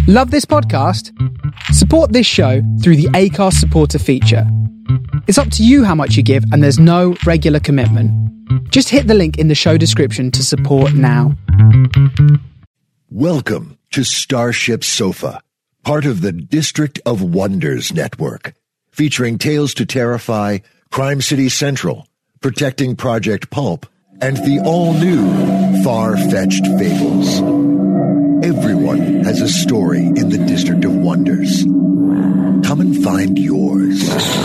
Love this podcast? Support this show through the Acast supporter feature. It's up to you how much you give, and there's no regular commitment. Just hit the link in the show description to support now. Welcome to Starship Sofa, part of the District of Wonders network, featuring Tales to Terrify, Crime City Central, Protecting Project Pulp, and the all-new Far-Fetched Fables. Everyone has a story in the District of Wonders. Come and find yours.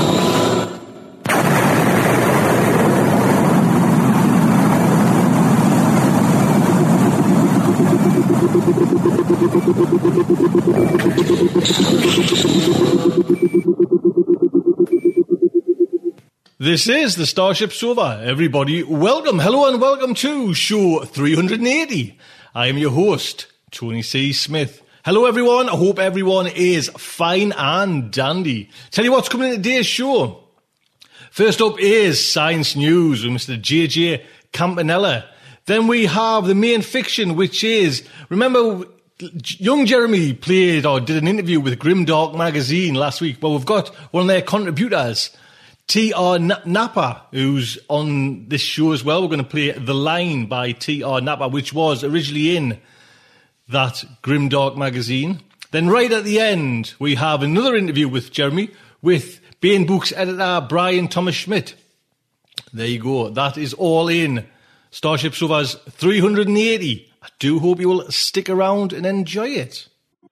This is the Starship Sofa. Everybody, welcome, hello and welcome to show 380. I am your host, Tony C. Smith. Hello everyone, I hope everyone is fine and dandy. Tell you what's coming in today's show. First up is Science News with Mr. JJ Campanella. Then we have the main fiction, which is, remember, young Jeremy played or did an interview with Grimdark magazine last week. Well, we've got one of their contributors, T.R. Napa, who's on this show as well. We're going to play The Line by T.R. Napa, which was originally in that Grimdark magazine. Then right at the end, we have another interview with Jeremy with Baen Books editor Brian Thomas Schmidt. There you go. That is all in Starship Sofa's 380. I do hope you will stick around and enjoy it.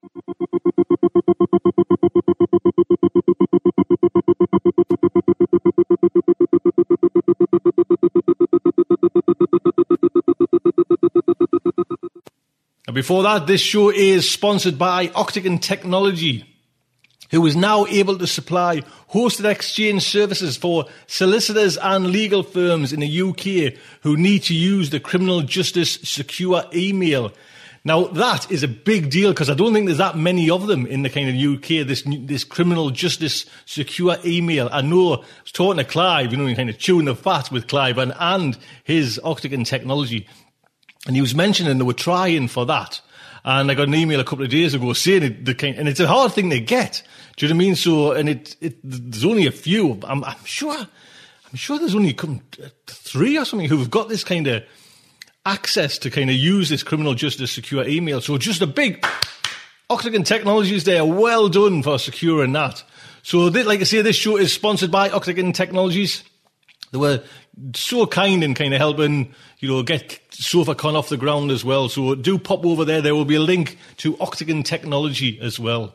And before that, this show is sponsored by Octagon Technology, who is now able to supply hosted exchange services for solicitors and legal firms in the UK who need to use the Criminal Justice Secure email. Now, that is a big deal because I don't think there's that many of them in the kind of UK, this Criminal Justice Secure email. I know I was talking to Clive, kind of chewing the fat with Clive and his Octagon Technology. And he was mentioning they were trying for that. And I got an email a couple of days ago saying and it's a hard thing to get. Do you know what I mean? So, and there's only a few. I'm sure there's only 3 or something who've got this kind of access to kind of use this Criminal Justice Secure email. So just a big Octagon Technologies there. Well done for securing that. So, like I say, this show is sponsored by Octagon Technologies. They were so kind in kind of helping, get SofaCon off the ground as well. So do pop over there. There will be a link to Octagon Technology as well.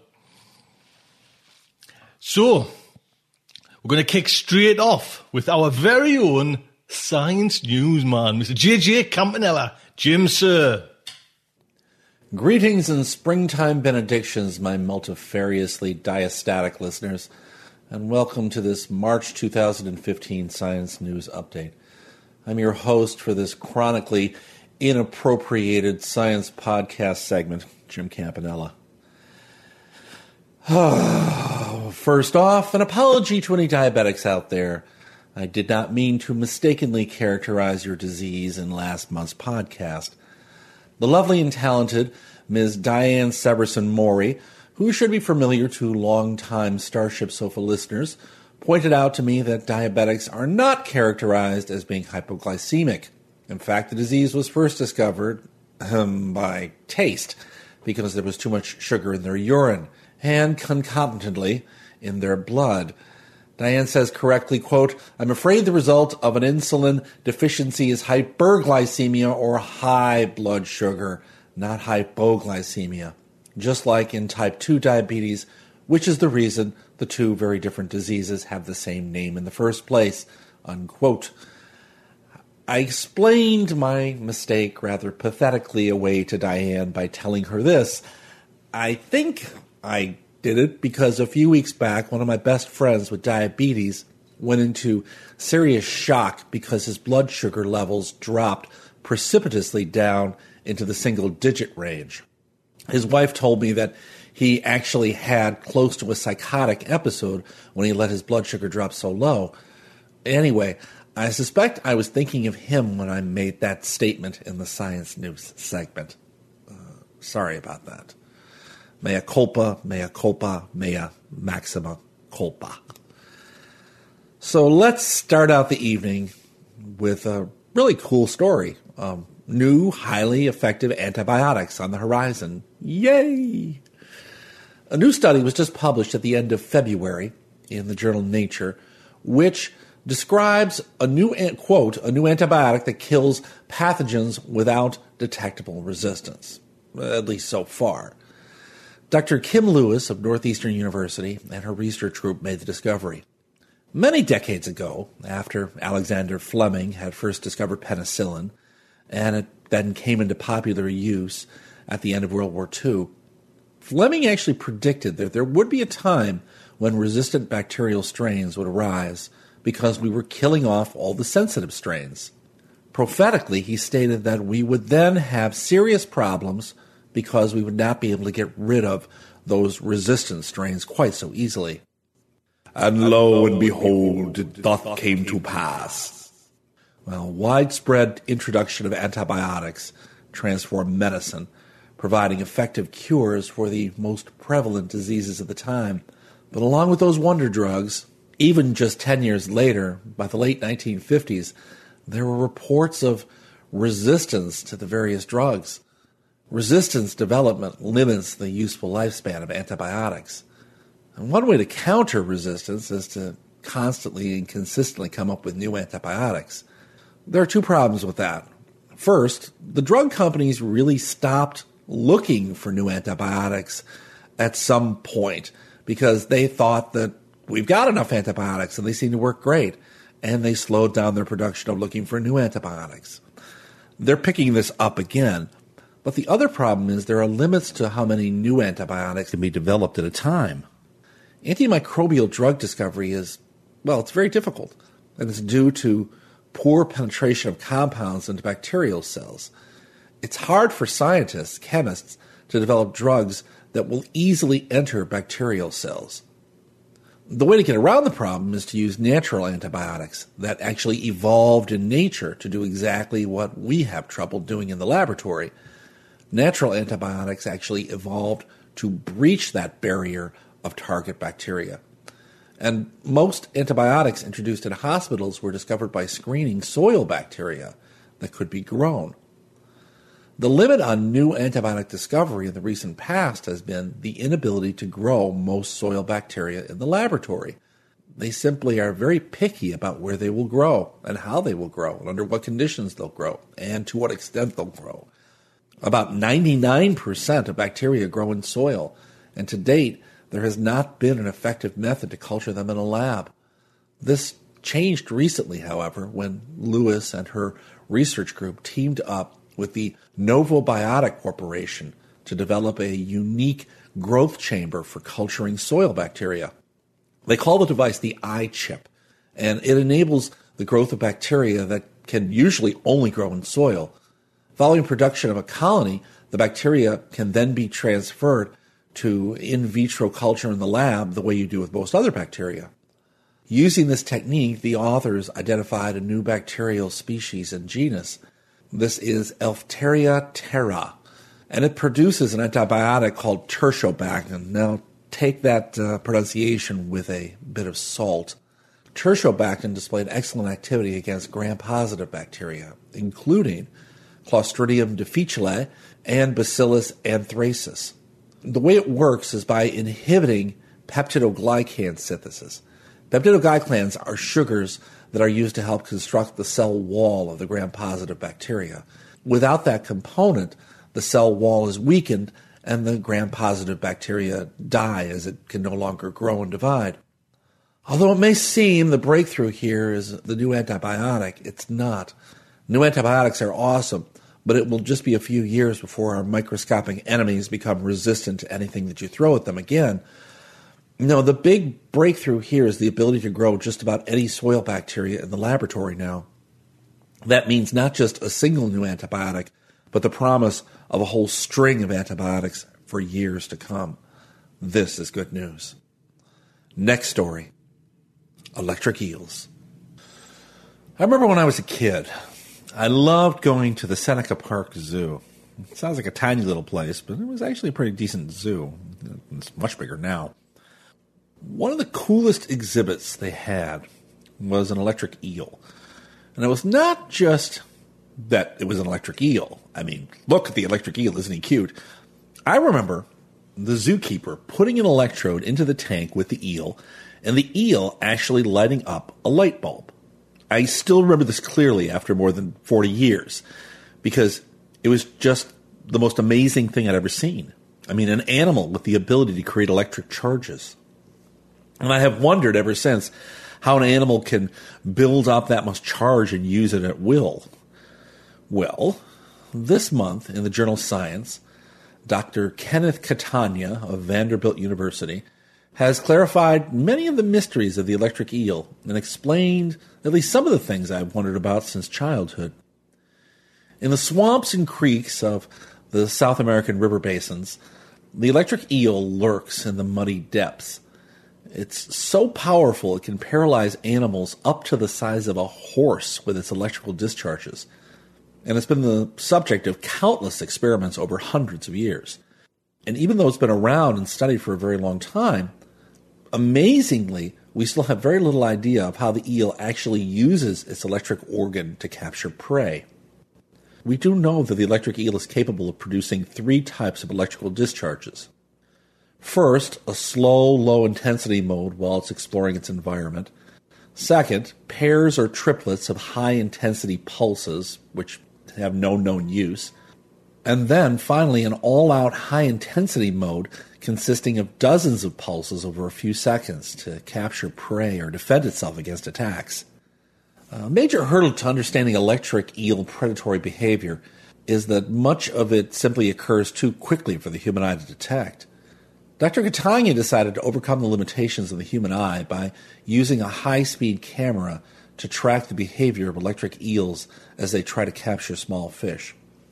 So we're going to kick straight off with our very own science newsman, Mr. JJ Campanella. Jim, sir. Greetings and springtime benedictions, my multifariously diastatic listeners, and welcome to this March 2015 Science News Update. I'm your host for this chronically inappropriated science podcast segment, Jim Campanella. First off, an apology to any diabetics out there. I did not mean to mistakenly characterize your disease in last month's podcast. The lovely and talented Ms. Diane Severson-Maury, who should be familiar to long-time Starship Sofa listeners, pointed out to me that diabetics are not characterized as being hypoglycemic. In fact, the disease was first discovered by taste, because there was too much sugar in their urine, and concomitantly in their blood. Diane says correctly, quote, "I'm afraid the result of an insulin deficiency is hyperglycemia or high blood sugar, not hypoglycemia. Just like in type 2 diabetes, which is the reason the two very different diseases have the same name in the first place," unquote. I explained my mistake rather pathetically away to Diane by telling her this. I think I did it because a few weeks back, one of my best friends with diabetes went into serious shock because his blood sugar levels dropped precipitously down into the single-digit range. His wife told me that he actually had close to a psychotic episode when he let his blood sugar drop so low. Anyway, I suspect I was thinking of him when I made that statement in the Science News segment. Sorry about that. Mea culpa, mea culpa, mea maxima culpa. So let's start out the evening with a really cool story. New, highly effective antibiotics on the horizon. Yay! A new study was just published at the end of February in the journal Nature, which describes a new, quote, a new antibiotic that kills pathogens without detectable resistance, at least so far. Dr. Kim Lewis of Northeastern University and her research group made the discovery. Many decades ago, after Alexander Fleming had first discovered penicillin, and it then came into popular use at the end of World War II, Fleming actually predicted that there would be a time when resistant bacterial strains would arise because we were killing off all the sensitive strains. Prophetically, he stated that we would then have serious problems because we would not be able to get rid of those resistant strains quite so easily. And lo and behold, it doth came to pass. Well, widespread introduction of antibiotics transformed medicine, providing effective cures for the most prevalent diseases of the time. But along with those wonder drugs, even just 10 years later, by the late 1950s, there were reports of resistance to the various drugs. Resistance development limits the useful lifespan of antibiotics. And one way to counter resistance is to constantly and consistently come up with new antibiotics. There are two problems with that. First, the drug companies really stopped looking for new antibiotics at some point because they thought that we've got enough antibiotics and they seem to work great, and they slowed down their production of looking for new antibiotics. They're picking this up again, but the other problem is there are limits to how many new antibiotics can be developed at a time. Antimicrobial drug discovery is, well, it's very difficult, and it's due to poor penetration of compounds into bacterial cells. It's hard for scientists, chemists, to develop drugs that will easily enter bacterial cells. The way to get around the problem is to use natural antibiotics that actually evolved in nature to do exactly what we have trouble doing in the laboratory. Natural antibiotics actually evolved to breach that barrier of target bacteria. And most antibiotics introduced in hospitals were discovered by screening soil bacteria that could be grown. The limit on new antibiotic discovery in the recent past has been the inability to grow most soil bacteria in the laboratory. They simply are very picky about where they will grow and how they will grow and under what conditions they'll grow and to what extent they'll grow. About 99% of bacteria grow in soil, and to date, there has not been an effective method to culture them in a lab. This changed recently, however, when Lewis and her research group teamed up with the Novobiotic Corporation to develop a unique growth chamber for culturing soil bacteria. They call the device the iChip, and it enables the growth of bacteria that can usually only grow in soil. Following production of a colony, the bacteria can then be transferred to in vitro culture in the lab the way you do with most other bacteria. Using this technique, the authors identified a new bacterial species and genus. This is Elftheria terra, and it produces an antibiotic called tertiobactin. Now, take that pronunciation with a bit of salt. Tertiobactin displayed excellent activity against gram-positive bacteria, including Clostridium difficile and Bacillus anthracis. The way it works is by inhibiting peptidoglycan synthesis. Peptidoglycans are sugars that are used to help construct the cell wall of the gram-positive bacteria. Without that component, the cell wall is weakened and the gram-positive bacteria die as it can no longer grow and divide. Although it may seem the breakthrough here is the new antibiotic, it's not. New antibiotics are awesome, but it will just be a few years before our microscopic enemies become resistant to anything that you throw at them again. No, the big breakthrough here is the ability to grow just about any soil bacteria in the laboratory now. That means not just a single new antibiotic, but the promise of a whole string of antibiotics for years to come. This is good news. Next story. Electric eels. I remember when I was a kid, I loved going to the Seneca Park Zoo. It sounds like a tiny little place, but it was actually a pretty decent zoo. It's much bigger now. One of the coolest exhibits they had was an electric eel. And it was not just that it was an electric eel. I mean, look at the electric eel, isn't he cute? I remember the zookeeper putting an electrode into the tank with the eel, and the eel actually lighting up a light bulb. I still remember this clearly after more than 40 years, because it was just the most amazing thing I'd ever seen. I mean, an animal with the ability to create electric charges. And I have wondered ever since how an animal can build up that much charge and use it at will. Well, this month in the journal Science, Dr. Kenneth Catania of Vanderbilt University has clarified many of the mysteries of the electric eel and explained at least some of the things I've wondered about since childhood. In the swamps and creeks of the South American river basins, the electric eel lurks in the muddy depths. It's so powerful it can paralyze animals up to the size of a horse with its electrical discharges. And it's been the subject of countless experiments over hundreds of years. And even though it's been around and studied for a very long time, amazingly, we still have very little idea of how the eel actually uses its electric organ to capture prey. We do know that the electric eel is capable of producing 3 types of electrical discharges. First, a slow, low-intensity mode while it's exploring its environment. Second, pairs or triplets of high-intensity pulses, which have no known use. And then, finally, an all-out high-intensity mode consisting of dozens of pulses over a few seconds to capture prey or defend itself against attacks. A major hurdle to understanding electric eel predatory behavior is that much of it simply occurs too quickly for the human eye to detect. Dr. Catania decided to overcome the limitations of the human eye by using a high-speed camera to track the behavior of electric eels as they try to capture small fish.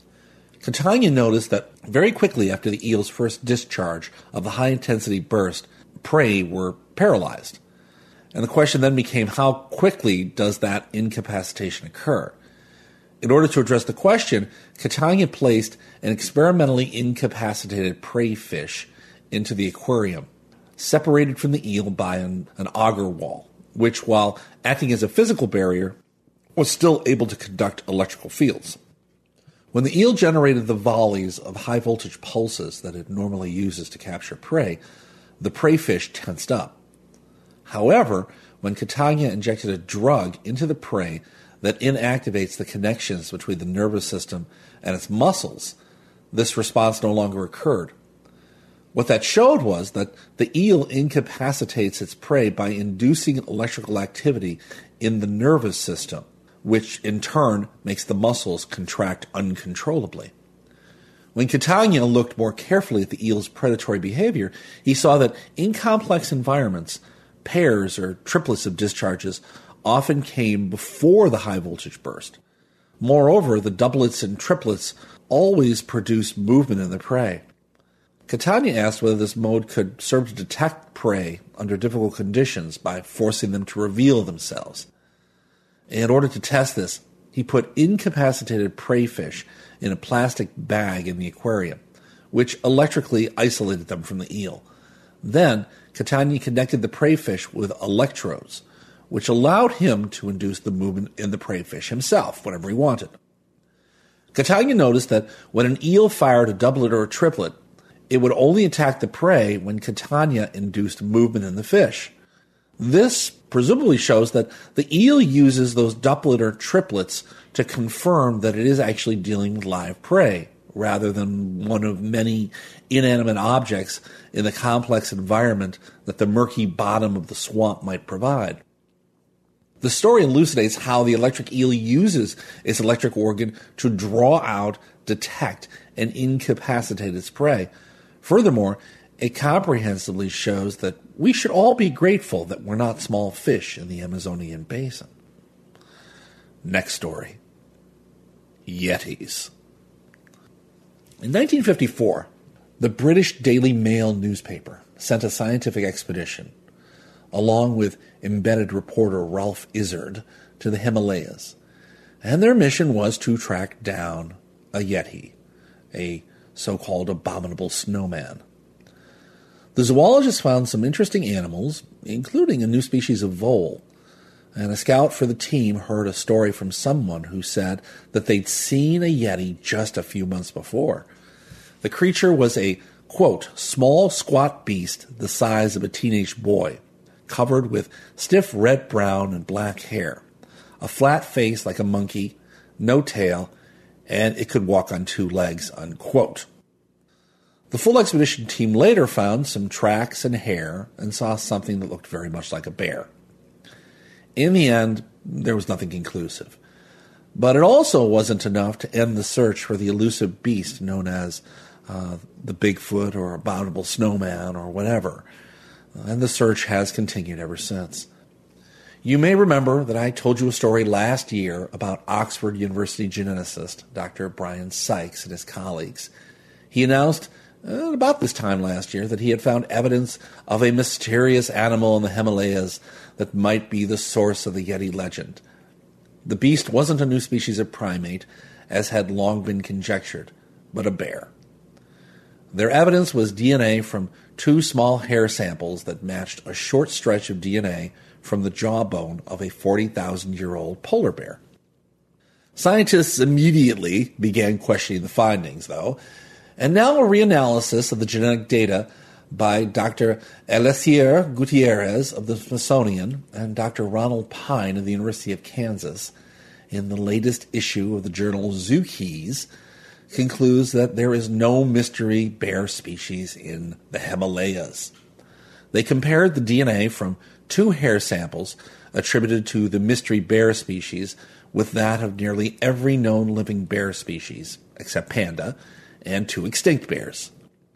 Catania noticed that very quickly after the eel's first discharge of the high-intensity burst, prey were paralyzed. And the question then became, how quickly does that incapacitation occur? In order to address the question, Catania placed an experimentally incapacitated prey fish into the aquarium, separated from the eel by an auger wall, which, while acting as a physical barrier, was still able to conduct electrical fields. When the eel generated the volleys of high-voltage pulses that it normally uses to capture prey, the prey fish tensed up. However, when Catania injected a drug into the prey that inactivates the connections between the nervous system and its muscles, this response no longer occurred. What that showed was that the eel incapacitates its prey by inducing electrical activity in the nervous system, which in turn makes the muscles contract uncontrollably. When Catania looked more carefully at the eel's predatory behavior, he saw that in complex environments, pairs or triplets of discharges often came before the high-voltage burst. Moreover, the doublets and triplets always produced movement in the prey. Catania asked whether this mode could serve to detect prey under difficult conditions by forcing them to reveal themselves. In order to test this, he put incapacitated prey fish in a plastic bag in the aquarium, which electrically isolated them from the eel. Then, Catania connected the prey fish with electrodes, which allowed him to induce the movement in the prey fish himself whenever he wanted. Catania noticed that when an eel fired a doublet or a triplet, it would only attack the prey when Catania induced movement in the fish. This presumably shows that the eel uses those doublet or triplets to confirm that it is actually dealing with live prey, rather than one of many inanimate objects in the complex environment that the murky bottom of the swamp might provide. The story elucidates how the electric eel uses its electric organ to draw out, detect, and incapacitate its prey. Furthermore, it comprehensively shows that we should all be grateful that we're not small fish in the Amazonian basin. Next story. Yetis. In 1954, the British Daily Mail newspaper sent a scientific expedition, along with embedded reporter Ralph Izard, to the Himalayas, and their mission was to track down a Yeti, a so-called abominable snowman. The zoologist found some interesting animals, including a new species of vole, and a scout for the team heard a story from someone who said that they'd seen a yeti just a few months before. The creature was a, quote, small, squat beast the size of a teenage boy, covered with stiff red, brown, and black hair, a flat face like a monkey, no tail, and it could walk on 2 legs, unquote. The full expedition team later found some tracks and hair and saw something that looked very much like a bear. In the end, there was nothing conclusive. But it also wasn't enough to end the search for the elusive beast known as the Bigfoot or abominable snowman or whatever. And the search has continued ever since. You may remember that I told you a story last year about Oxford University geneticist Dr. Brian Sykes and his colleagues. He announced about this time last year that he had found evidence of a mysterious animal in the Himalayas that might be the source of the Yeti legend. The beast wasn't a new species of primate, as had long been conjectured, but a bear. Their evidence was DNA from 2 small hair samples that matched a short stretch of DNA from the jawbone of a 40,000-year-old polar bear. Scientists immediately began questioning the findings, though, and now a reanalysis of the genetic data by Dr. Eliezer Gutierrez of the Smithsonian and Dr. Ronald Pine of the University of Kansas in the latest issue of the journal Zookeys concludes that there is no mystery bear species in the Himalayas. They compared the DNA from 2 hair samples attributed to the mystery bear species with that of nearly every known living bear species, except panda, and 2 extinct bears.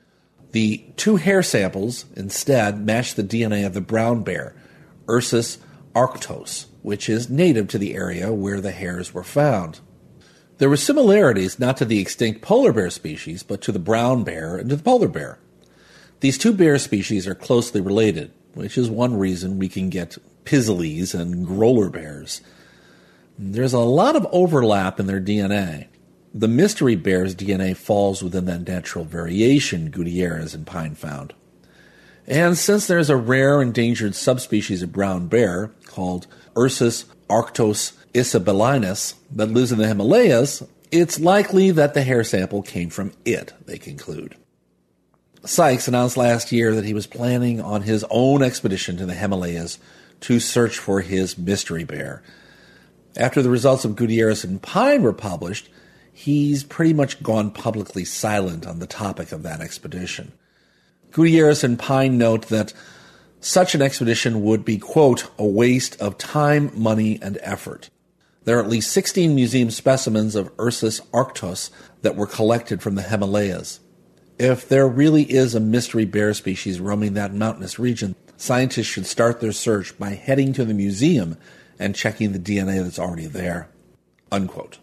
The 2 hair samples instead matched the DNA of the brown bear, Ursus arctos, which is native to the area where the hairs were found. There were similarities not to the extinct polar bear species, but to the brown bear and to the polar bear. These 2 bear species are closely related, which is one reason we can get pizzlies and growler bears. There's a lot of overlap in their DNA. The mystery bear's DNA falls within that natural variation Gutierrez and Pine found. And since there's a rare endangered subspecies of brown bear called Ursus arctos isabelinus that lives in the Himalayas, it's likely that the hair sample came from it, they conclude. Sykes announced last year that he was planning on his own expedition to the Himalayas to search for his mystery bear. After the results of Gutierrez and Pine were published, he's pretty much gone publicly silent on the topic of that expedition. Gutierrez and Pine note that such an expedition would be, quote, a waste of time, money, and effort. There are at least 16 museum specimens of Ursus arctos that were collected from the Himalayas. If there really is a mystery bear species roaming that mountainous region, scientists should start their search by heading to the museum and checking the DNA that's already there, unquote.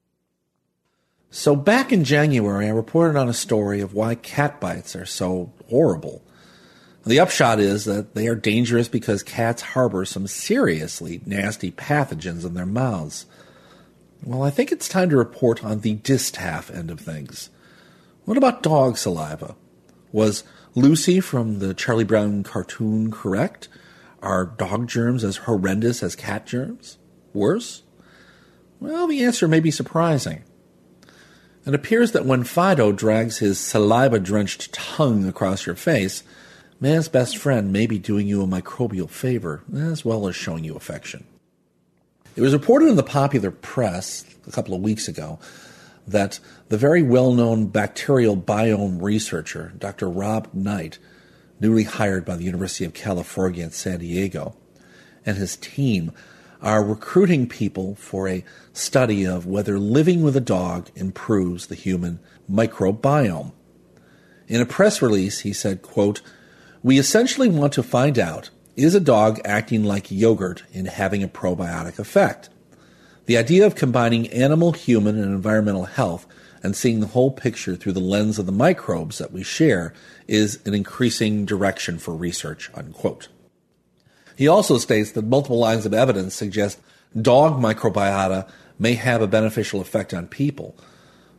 So back in January, I reported on a story of why cat bites are so horrible. The upshot is that they are dangerous because cats harbor some seriously nasty pathogens in their mouths. Well, I think it's time to report on the distaff end of things. What about dog saliva? Was Lucy from the Charlie Brown cartoon correct? Are dog germs as horrendous as cat germs? Worse? Well, the answer may be surprising. It appears that when Fido drags his saliva-drenched tongue across your face, man's best friend may be doing you a microbial favor, as well as showing you affection. It was reported in the popular press a couple of weeks ago that the very well-known bacterial biome researcher, Dr. Rob Knight, newly hired by the University of California in San Diego, and his team are recruiting people for a study of whether living with a dog improves the human microbiome. In a press release, he said, quote, "We essentially want to find out, is a dog acting like yogurt in having a probiotic effect? The idea of combining animal, human, and environmental health and seeing the whole picture through the lens of the microbes that we share is an increasing direction for research," unquote. He also states that multiple lines of evidence suggest dog microbiota may have a beneficial effect on people.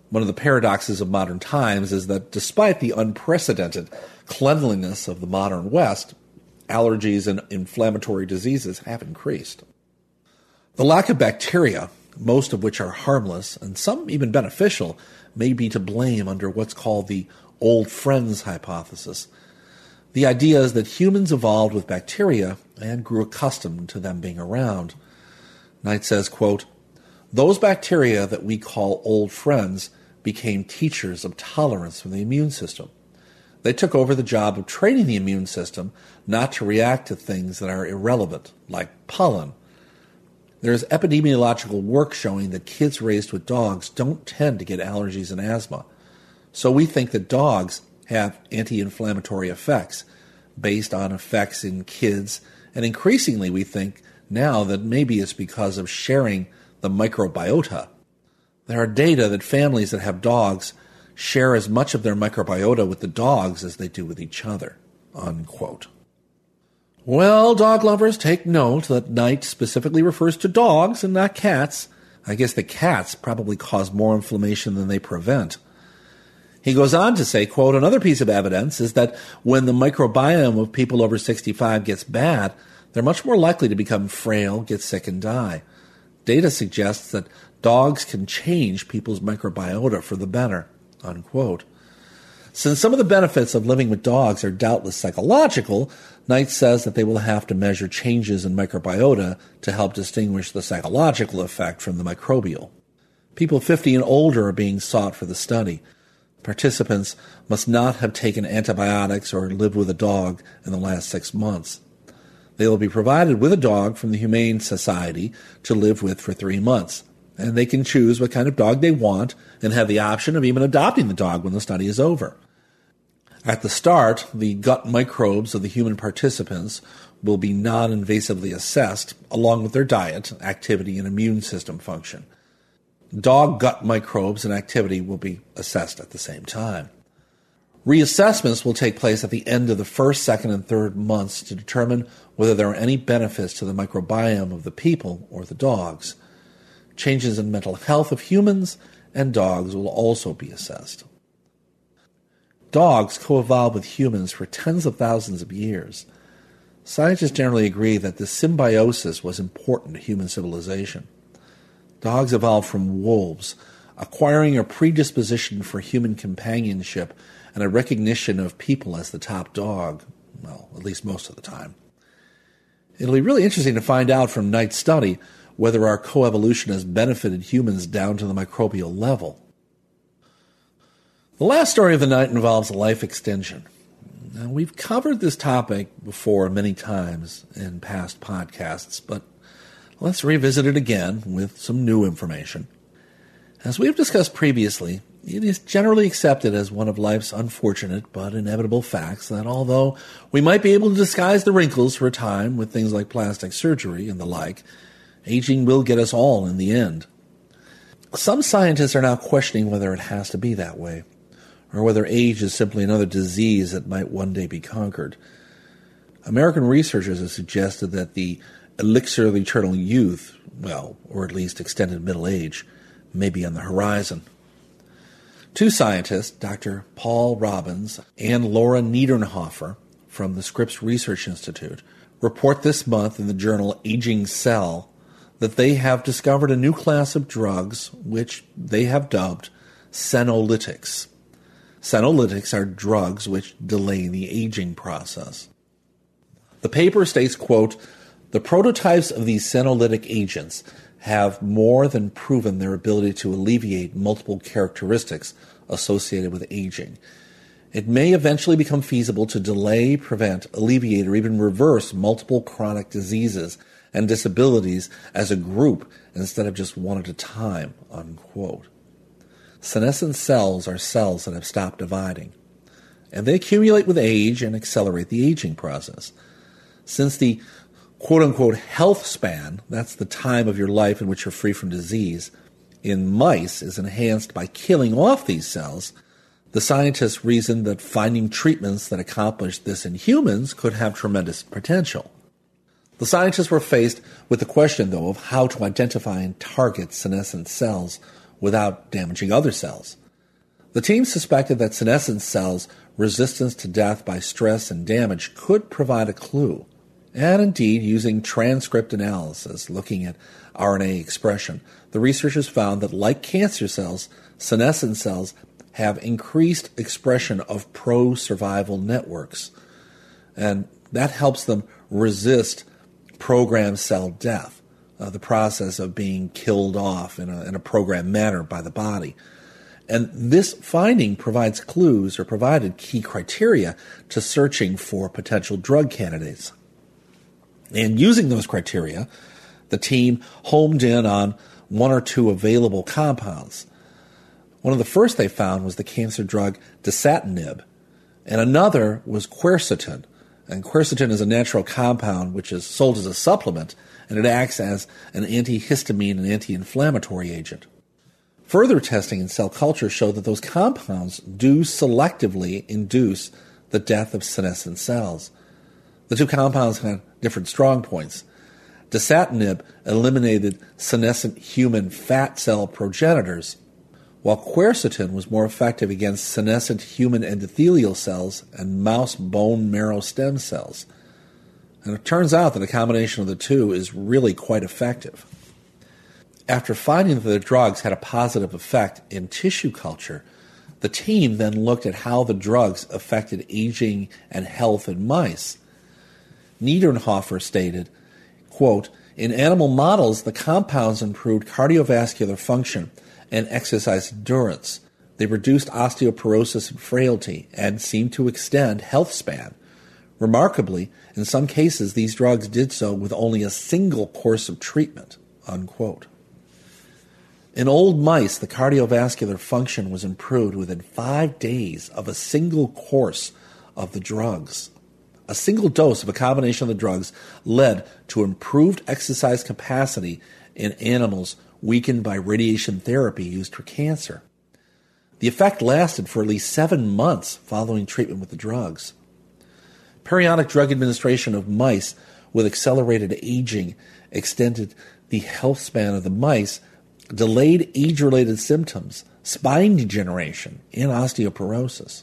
One of the paradoxes of modern times is that despite the unprecedented cleanliness of the modern West, allergies and inflammatory diseases have increased. The lack of bacteria, most of which are harmless and some even beneficial, may be to blame under what's called the old friends hypothesis. The idea is that humans evolved with bacteria and grew accustomed to them being around. Knight says, quote, "Those bacteria that we call old friends became teachers of tolerance for the immune system. They took over the job of training the immune system not to react to things that are irrelevant, like pollen. There is epidemiological work showing that kids raised with dogs don't tend to get allergies and asthma. So we think that dogs have anti-inflammatory effects based on effects in kids, and increasingly we think now that maybe it's because of sharing the microbiota. There are data that families that have dogs share as much of their microbiota with the dogs as they do with each other," unquote. Well, dog lovers, take note that Knight specifically refers to dogs and not cats. I guess the cats probably cause more inflammation than they prevent. He goes on to say, quote, "Another piece of evidence is that when the microbiome of people over 65 gets bad, they're much more likely to become frail, get sick, and die. Data suggests that dogs can change people's microbiota for the better," unquote. Since some of the benefits of living with dogs are doubtless psychological, Knight says that they will have to measure changes in microbiota to help distinguish the psychological effect from the microbial. People 50 and older are being sought for the study. Participants must not have taken antibiotics or lived with a dog in the last 6 months. They will be provided with a dog from the Humane Society to live with for 3 months, and they can choose what kind of dog they want and have the option of even adopting the dog when the study is over. At the start, the gut microbes of the human participants will be non-invasively assessed, along with their diet, activity, and immune system function. Dog gut microbes and activity will be assessed at the same time. Reassessments will take place at the end of the first, second, and third months to determine whether there are any benefits to the microbiome of the people or the dogs. Changes in mental health of humans and dogs will also be assessed. Dogs co-evolved with humans for tens of thousands of years. Scientists generally agree that this symbiosis was important to human civilization. Dogs evolved from wolves, acquiring a predisposition for human companionship and a recognition of people as the top dog, well, at least most of the time. It'll be really interesting to find out from Knight's study whether our coevolution has benefited humans down to the microbial level. The last story of the night involves life extension. Now, we've covered this topic before many times in past podcasts, but let's revisit it again with some new information. As we have discussed previously, it is generally accepted as one of life's unfortunate but inevitable facts that although we might be able to disguise the wrinkles for a time with things like plastic surgery and the like, aging will get us all in the end. Some scientists are now questioning whether it has to be that way, or whether age is simply another disease that might one day be conquered. American researchers have suggested that the elixir of eternal youth, well, or at least extended middle age, may be on the horizon. Two scientists, Dr. Paul Robbins and Laura Niedernhofer from the Scripps Research Institute, report this month in the journal Aging Cell that they have discovered a new class of drugs which they have dubbed senolytics. Senolytics are drugs which delay the aging process. The paper states, quote, "The prototypes of these senolytic agents have more than proven their ability to alleviate multiple characteristics associated with aging. It may eventually become feasible to delay, prevent, alleviate, or even reverse multiple chronic diseases and disabilities as a group instead of just one at a time," unquote. Senescent cells are cells that have stopped dividing, and they accumulate with age and accelerate the aging process. Since the quote-unquote health span, that's the time of your life in which you're free from disease, in mice is enhanced by killing off these cells, the scientists reasoned that finding treatments that accomplish this in humans could have tremendous potential. The scientists were faced with the question, though, of how to identify and target senescent cells without damaging other cells. The team suspected that senescent cells' resistance to death by stress and damage could provide a clue. And indeed, using transcript analysis, looking at RNA expression, the researchers found that, like cancer cells, senescent cells have increased expression of pro-survival networks. And that helps them resist programmed cell death, the process of being killed off in a programmed manner by the body. And this finding provided key criteria to searching for potential drug candidates. And using those criteria, the team homed in on one or two available compounds. One of the first they found was the cancer drug dasatinib, and another was quercetin. And quercetin is a natural compound which is sold as a supplement, and it acts as an antihistamine and anti-inflammatory agent. Further testing in cell culture showed that those compounds do selectively induce the death of senescent cells. The two compounds had different strong points. Dasatinib eliminated senescent human fat cell progenitors, while quercetin was more effective against senescent human endothelial cells and mouse bone marrow stem cells. And it turns out that a combination of the two is really quite effective. After finding that the drugs had a positive effect in tissue culture, the team then looked at how the drugs affected aging and health in mice. Niedernhofer stated, quote, "In animal models, the compounds improved cardiovascular function and exercise endurance. They reduced osteoporosis and frailty and seemed to extend health span. Remarkably, in some cases, these drugs did so with only a single course of treatment," unquote. In old mice, the cardiovascular function was improved within 5 days of a single course of the drugs. A single dose of a combination of the drugs led to improved exercise capacity in animals weakened by radiation therapy used for cancer. The effect lasted for at least 7 months following treatment with the drugs. Periodic drug administration of mice with accelerated aging extended the health span of the mice, delayed age-related symptoms, spine degeneration, and osteoporosis.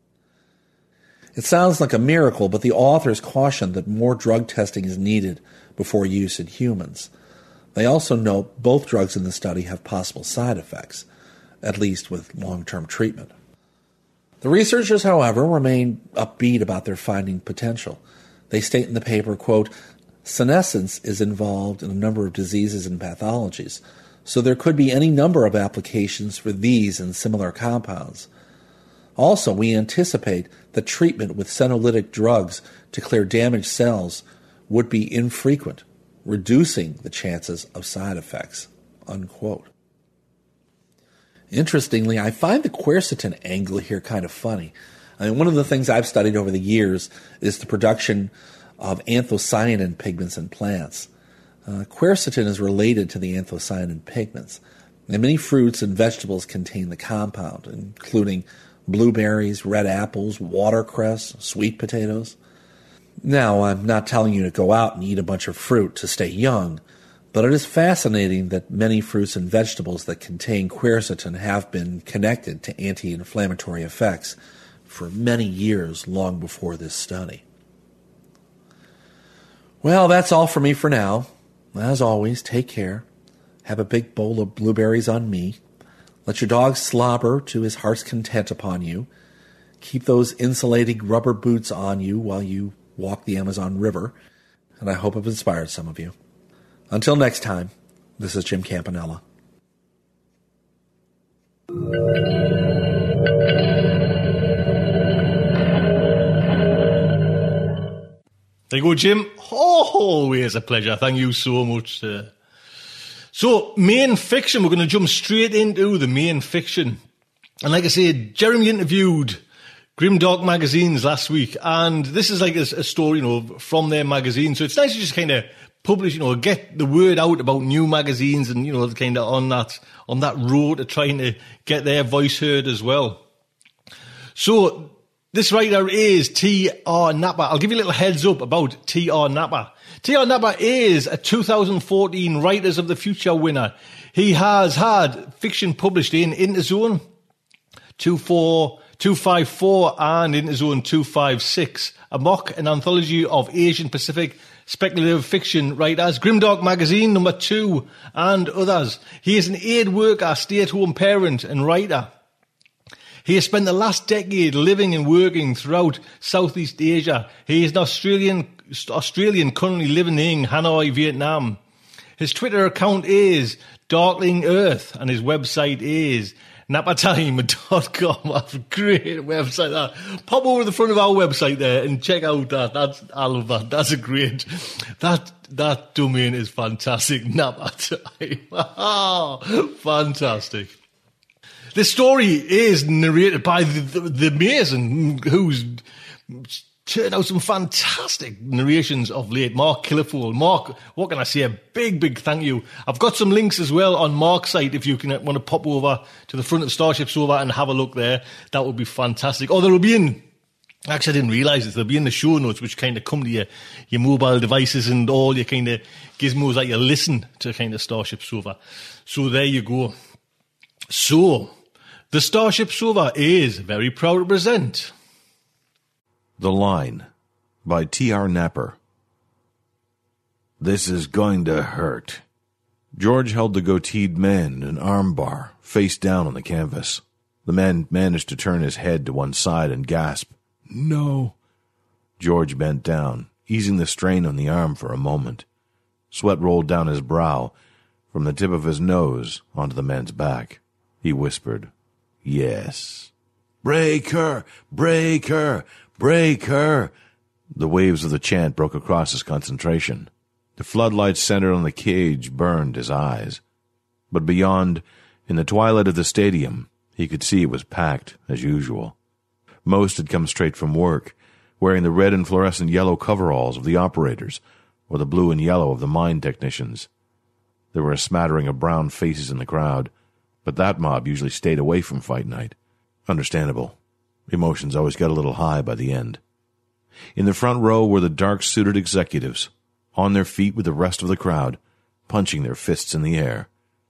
It sounds like a miracle, but the authors cautioned that more drug testing is needed before use in humans. They also note both drugs in the study have possible side effects, at least with long-term treatment. The researchers, however, remain upbeat about their finding potential. They state in the paper, quote, "Senescence is involved in a number of diseases and pathologies, so there could be any number of applications for these and similar compounds. Also, we anticipate that treatment with senolytic drugs to clear damaged cells would be infrequent, reducing the chances of side effects," unquote. Interestingly, I find the quercetin angle here kind of funny. I mean, one of the things I've studied over the years is the production of anthocyanin pigments in plants. Quercetin is related to the anthocyanin pigments, and many fruits and vegetables contain the compound, including blueberries, red apples, watercress, sweet potatoes. Now, I'm not telling you to go out and eat a bunch of fruit to stay young, but it is fascinating that many fruits and vegetables that contain quercetin have been connected to anti-inflammatory effects for many years long before this study. Well, that's all for me for now. As always, take care. Have a big bowl of blueberries on me. Let your dog slobber to his heart's content upon you. Keep those insulating rubber boots on you while you walk the Amazon River. And I hope I've inspired some of you. Until next time, this is Jim Campanella. There you go, Jim. Always a pleasure. Thank you so much, sir. So, main fiction. We're going to jump straight into the main fiction. And like I said, Jeremy interviewed Grimdark Magazines last week. And this is like a story, from their magazine. So it's nice to just kind of publish, get the word out about new magazines and, kind of on that road to trying to get their voice heard as well. So, This writer is T.R. Napa. I'll give you a little heads up about T.R. Napa. T.R. Napa is a 2014 Writers of the Future winner. He has had fiction published in Interzone 254 and Interzone 256, a mock and anthology of Asian Pacific speculative fiction writers, Grimdark Magazine number 2, and others. He is an aid worker, stay-at-home parent and writer. He has spent the last decade living and working throughout Southeast Asia. He is an Australian currently living in Hanoi, Vietnam. His Twitter account is Darkling Earth, and his website is napatime.com. That's a great website. That. Pop over to the front of our website there and check out that. I love that. That's a great. That domain is fantastic. Napatime. Fantastic. This story is narrated by the Mason, who's turned out some fantastic narrations of late. Mark Killifold. Mark, what can I say? A big, big thank you. I've got some links as well on Mark's site if you want to pop over to the front of Starship Sofa and have a look there. That would be fantastic. Or there will be in... Actually, I didn't realise this. They'll be in the show notes, which kind of come to your mobile devices and all your kind of gizmos that you listen to kind of Starship Sofa. So there you go. So... the Starship Sofa is very proud to present The Line by T.R. Napper. This is going to hurt. George held the goateed man in an armbar, face down on the canvas. The man managed to turn his head to one side and gasp, "No." George bent down, easing the strain on the arm for a moment. Sweat rolled down his brow, from the tip of his nose onto the man's back. He whispered, "Yes." "Break her! Break her! Break her!" The waves of the chant broke across his concentration. The floodlights centered on the cage burned his eyes. But beyond, in the twilight of the stadium, he could see it was packed, as usual. Most had come straight from work, wearing the red and fluorescent yellow coveralls of the operators, or the blue and yellow of the mine technicians. There were a smattering of brown faces in the crowd, but that mob usually stayed away from fight night. Understandable. Emotions always got a little high by the end. In the front row were the dark-suited executives, on their feet with the rest of the crowd, punching their fists in the air.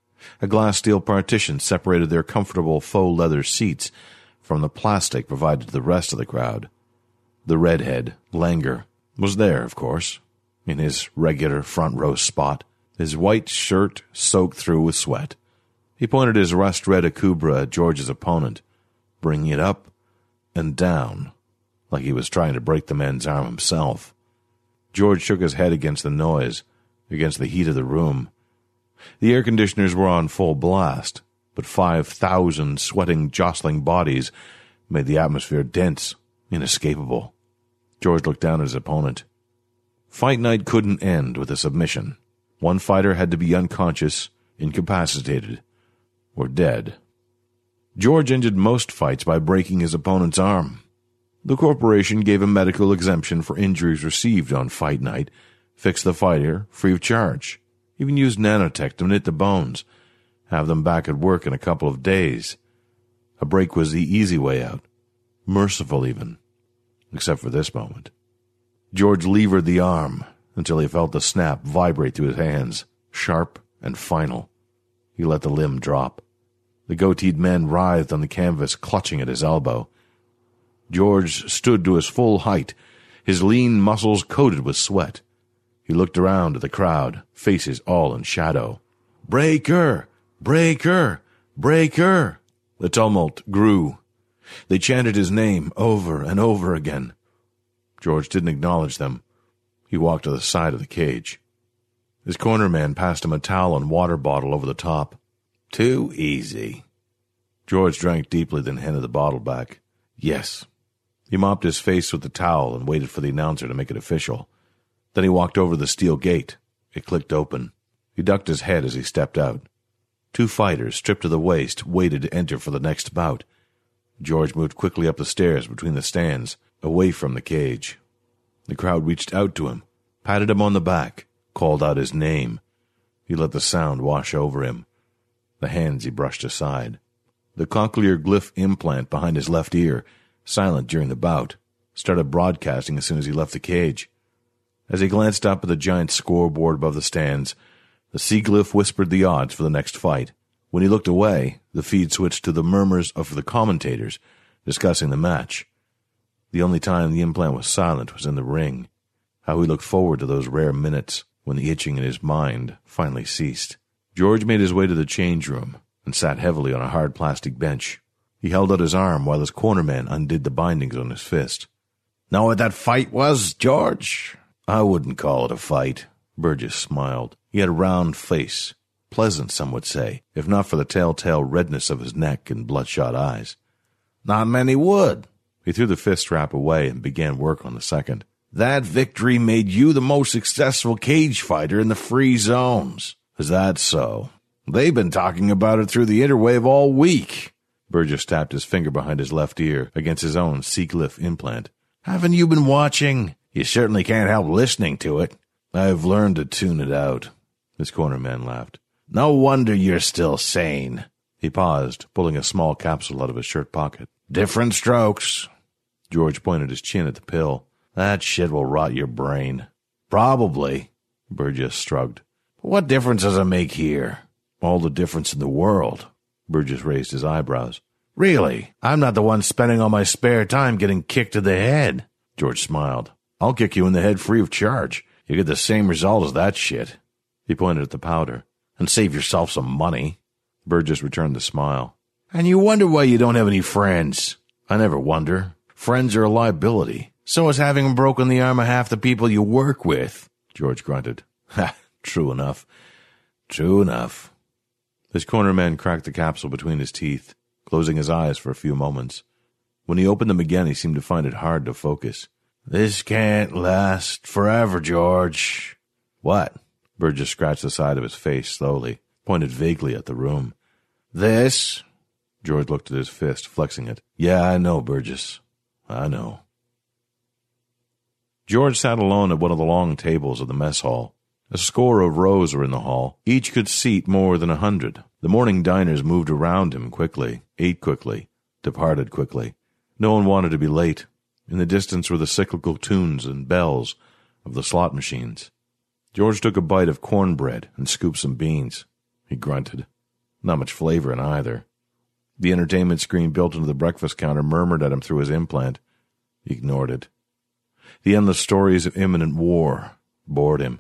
A glass steel partition separated their comfortable faux leather seats from the plastic provided to the rest of the crowd. The redhead, Langer, was there, of course, in his regular front row spot, his white shirt soaked through with sweat. He pointed his rust-red Akubra at George's opponent, bringing it up and down, like he was trying to break the man's arm himself. George shook his head against the noise, against the heat of the room. The air conditioners were on full blast, but 5,000 sweating, jostling bodies made the atmosphere dense, inescapable. George looked down at his opponent. Fight night couldn't end with a submission. One fighter had to be unconscious, incapacitated, or dead. George ended most fights by breaking his opponent's arm. The corporation gave a medical exemption for injuries received on fight night, fixed the fighter free of charge, even used nanotech to knit the bones, have them back at work in a couple of days. A break was the easy way out, merciful even, except for this moment. George levered the arm until he felt the snap vibrate through his hands, sharp and final. He let the limb drop. The goateed man writhed on the canvas, clutching at his elbow. George stood to his full height, his lean muscles coated with sweat. He looked around at the crowd, faces all in shadow. "Break her! Break her! Break her!" The tumult grew. They chanted his name over and over again. George didn't acknowledge them. He walked to the side of the cage. His corner man passed him a towel and water bottle over the top. "Too easy." George drank deeply, then handed the bottle back. "Yes." He mopped his face with the towel and waited for the announcer to make it official. Then he walked over to the steel gate. It clicked open. He ducked his head as he stepped out. 2 fighters, stripped to the waist, waited to enter for the next bout. George moved quickly up the stairs between the stands, away from the cage. The crowd reached out to him, patted him on the back, called out his name. He let the sound wash over him. The hands he brushed aside. The cochlear glyph implant behind his left ear silent during the bout, started broadcasting as soon as he left the cage. As he glanced up at the giant scoreboard above the stands, the Seaglyph whispered the odds for the next fight. When he looked away, the feed switched to the murmurs of the commentators discussing the match. The only time the implant was silent was in the ring. How he looked forward to those rare minutes when the itching in his mind finally ceased. George made his way to the change room and sat heavily on a hard plastic bench. He held out his arm while his cornerman undid the bindings on his fist. "Know what that fight was, George?" "I wouldn't call it a fight." Burgess smiled. He had a round face, pleasant, some would say, if not for the telltale redness of his neck and bloodshot eyes. "Not many would." He threw the fist strap away and began work on the second. "That victory made you the most successful cage fighter in the free zones." "Is that so?" "They've been talking about it through the interwave all week." Burgess tapped his finger behind his left ear against his own Seaglyph implant. "Haven't you been watching? You certainly can't help listening to it." "I've learned to tune it out." His cornerman laughed. "No wonder you're still sane." He paused, pulling a small capsule out of his shirt pocket. "Different strokes." George pointed his chin at the pill. "That shit will rot your brain." "Probably." Burgess shrugged. "But what difference does it make here?" "All the difference in the world." Burgess raised his eyebrows. "Really? I'm not the one spending all my spare time getting kicked to the head." George smiled. "I'll kick you in the head free of charge. You get the same result as that shit." He pointed at the powder. "And save yourself some money." Burgess returned the smile. "And you wonder why you don't have any friends." "I never wonder. Friends are a liability. So is having broken the arm of half the people you work with." George grunted. "Ha, true enough. True enough." His cornerman cracked the capsule between his teeth, closing his eyes for a few moments. When he opened them again, he seemed to find it hard to focus. "This can't last forever, George." "What?" Burgess scratched the side of his face slowly, pointed vaguely at the room. "This?" George looked at his fist, flexing it. "Yeah, I know, Burgess. I know." George sat alone at one of the long tables of the mess hall. A score of rows were in the hall. Each could seat more than 100. The morning diners moved around him quickly, ate quickly, departed quickly. No one wanted to be late. In the distance were the cyclical tunes and bells of the slot machines. George took a bite of cornbread and scooped some beans. He grunted. Not much flavor in either. The entertainment screen built into the breakfast counter murmured at him through his implant. He ignored it. The endless stories of imminent war bored him.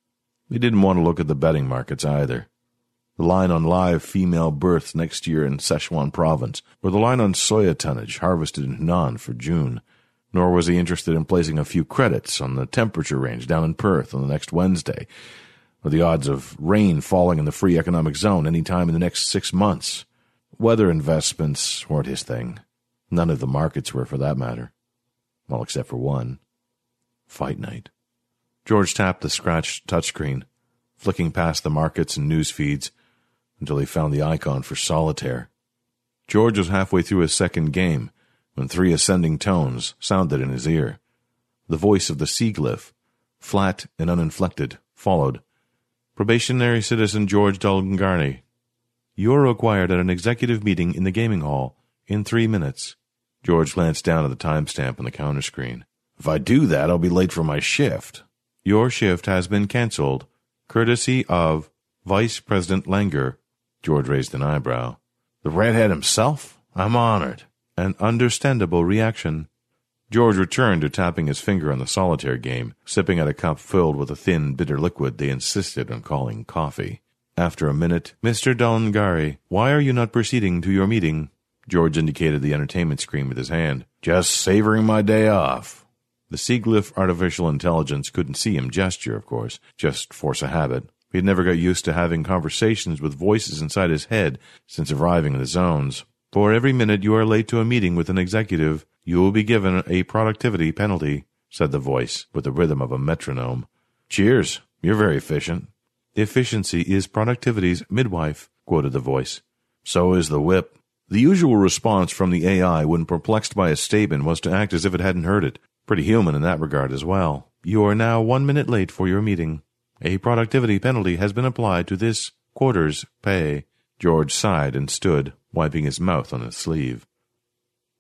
He didn't want to look at the betting markets either. The line on live female births next year in Sichuan province, or the line on soya tonnage harvested in Hunan for June. Nor was he interested in placing a few credits on the temperature range down in Perth on the next Wednesday, or the odds of rain falling in the free economic zone any time in the next 6 months. Weather investments weren't his thing. None of the markets were, for that matter. Well, except for one. Fight night. George tapped the scratched touchscreen, flicking past the markets and news feeds until he found the icon for solitaire. George was halfway through his second game when 3 ascending tones sounded in his ear. The voice of the Seaglyph, flat and uninflected, followed. "Probationary citizen George Dulngarney. You are required at an executive meeting in the gaming hall in 3 minutes." George glanced down at the timestamp on the counter screen. "If I do that, I'll be late for my shift." "Your shift has been cancelled, courtesy of Vice President Langer." George raised an eyebrow. "The redhead himself? I'm honored." An understandable reaction. George returned to tapping his finger on the solitaire game, sipping at a cup filled with a thin, bitter liquid they insisted on calling coffee. After a minute, "Mr. Dulngarney, why are you not proceeding to your meeting?" George indicated the entertainment screen with his hand. "Just savoring my day off." The Seaglyph artificial intelligence couldn't see him gesture, of course, just force a habit. He had never got used to having conversations with voices inside his head since arriving in the zones. "For every minute you are late to a meeting with an executive, you will be given a productivity penalty," said the voice, with the rhythm of a metronome. "Cheers. You're very efficient." "Efficiency is productivity's midwife," quoted the voice. "So is the whip." The usual response from the AI when perplexed by a statement was to act as if it hadn't heard it. Pretty human in that regard as well. "You are now 1 minute late for your meeting. A productivity penalty has been applied to this quarter's pay." George sighed and stood, wiping his mouth on his sleeve.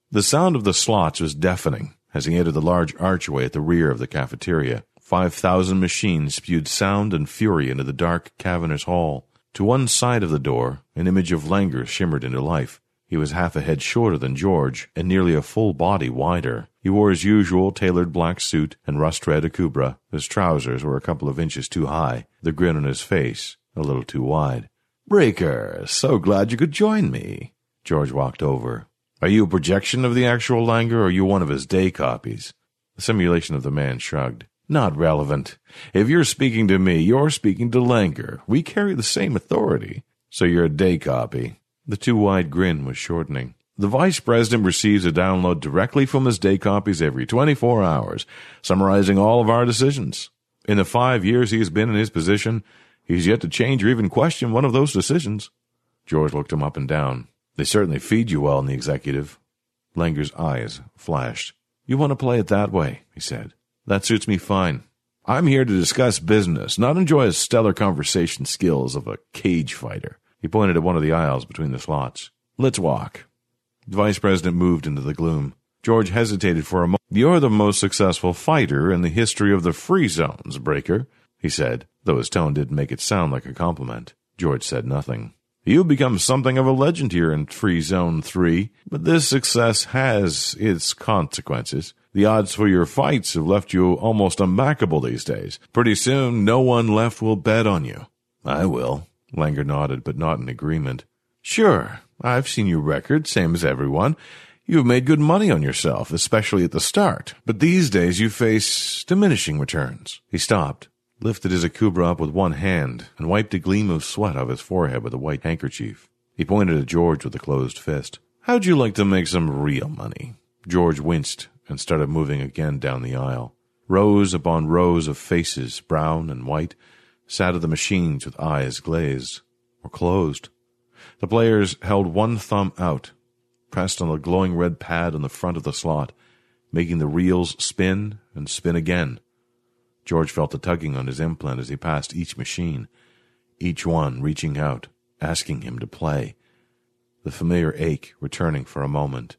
The sound of the slots was deafening as he entered the large archway at the rear of the cafeteria. 5,000 machines spewed sound and fury into the dark, cavernous hall. To one side of the door, an image of Langer shimmered into life. He was half a head shorter than George, and nearly a full body wider. He wore his usual tailored black suit and rust-red Akubra. His trousers were a couple of inches too high, the grin on his face a little too wide. "Breaker, so glad you could join me." George walked over. "Are you a projection of the actual Langer, or are you one of his day copies?" The simulation of the man shrugged. "Not relevant. If you're speaking to me, you're speaking to Langer. We carry the same authority. So you're a day copy." The too-wide grin was shortening. "The Vice President receives a download directly from his day copies every 24 hours, summarizing all of our decisions. In the 5 years he has been in his position, he's yet to change or even question one of those decisions." George looked him up and down. "They certainly feed you well in the executive." Langer's eyes flashed. "You want to play it that way," he said. "That suits me fine. I'm here to discuss business, not enjoy his stellar conversation skills of a cage fighter." He pointed at one of the aisles between the slots. "Let's walk." The Vice President moved into the gloom. George hesitated for a moment. "You're the most successful fighter in the history of the free zones, Breaker," he said, though his tone didn't make it sound like a compliment. George said nothing. "You've become something of a legend here in Free Zone 3, but this success has its consequences. The odds for your fights have left you almost unbackable these days. Pretty soon, no one left will bet on you." "I will." Langer nodded, but not in agreement. "Sure, I've seen your record, same as everyone. You've made good money on yourself, especially at the start. But these days you face diminishing returns." He stopped, lifted his Akubra up with one hand, and wiped a gleam of sweat off his forehead with a white handkerchief. He pointed at George with a closed fist. "How'd you like to make some real money?" George winced and started moving again down the aisle. Rows upon rows of faces, brown and white, sat at the machines with eyes glazed or closed. The players held one thumb out, pressed on the glowing red pad on the front of the slot, making the reels spin and spin again. George felt the tugging on his implant as he passed each machine, each one reaching out, asking him to play, the familiar ache returning for a moment.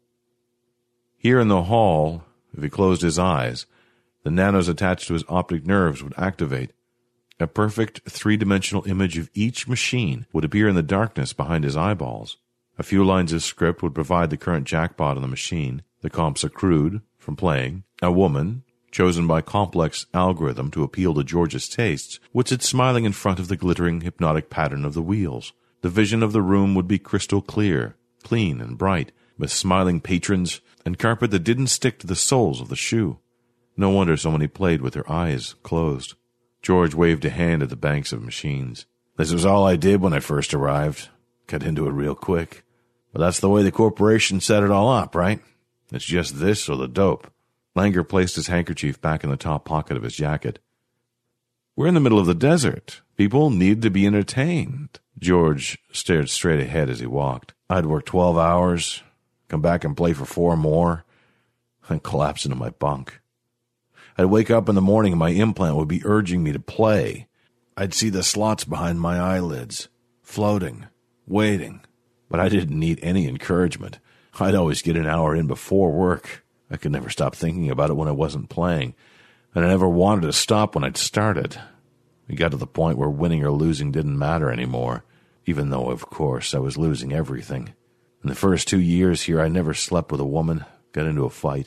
Here in the hall, if he closed his eyes, the nanos attached to his optic nerves would activate. A perfect three-dimensional image of each machine would appear in the darkness behind his eyeballs. A few lines of script would provide the current jackpot on the machine, the comps accrued from playing. A woman, chosen by complex algorithm to appeal to George's tastes, would sit smiling in front of the glittering hypnotic pattern of the wheels. The vision of the room would be crystal clear, clean and bright, with smiling patrons and carpet that didn't stick to the soles of the shoe. No wonder so many played with their eyes closed. George waved a hand at the banks of machines. "This was all I did when I first arrived. Got into it real quick. But that's the way the corporation set it all up, right? It's just this or the dope." Langer placed his handkerchief back in the top pocket of his jacket. "We're in the middle of the desert. People need to be entertained." George stared straight ahead as he walked. "I'd work 12 hours, come back and play for 4 more, and collapse into my bunk. I'd wake up in the morning and my implant would be urging me to play. I'd see the slots behind my eyelids, floating, waiting. But I didn't need any encouragement. I'd always get an hour in before work. I could never stop thinking about it when I wasn't playing, and I never wanted to stop when I'd started. It got to the point where winning or losing didn't matter anymore, even though, of course, I was losing everything. In the first 2 years here, I never slept with a woman, got into a fight,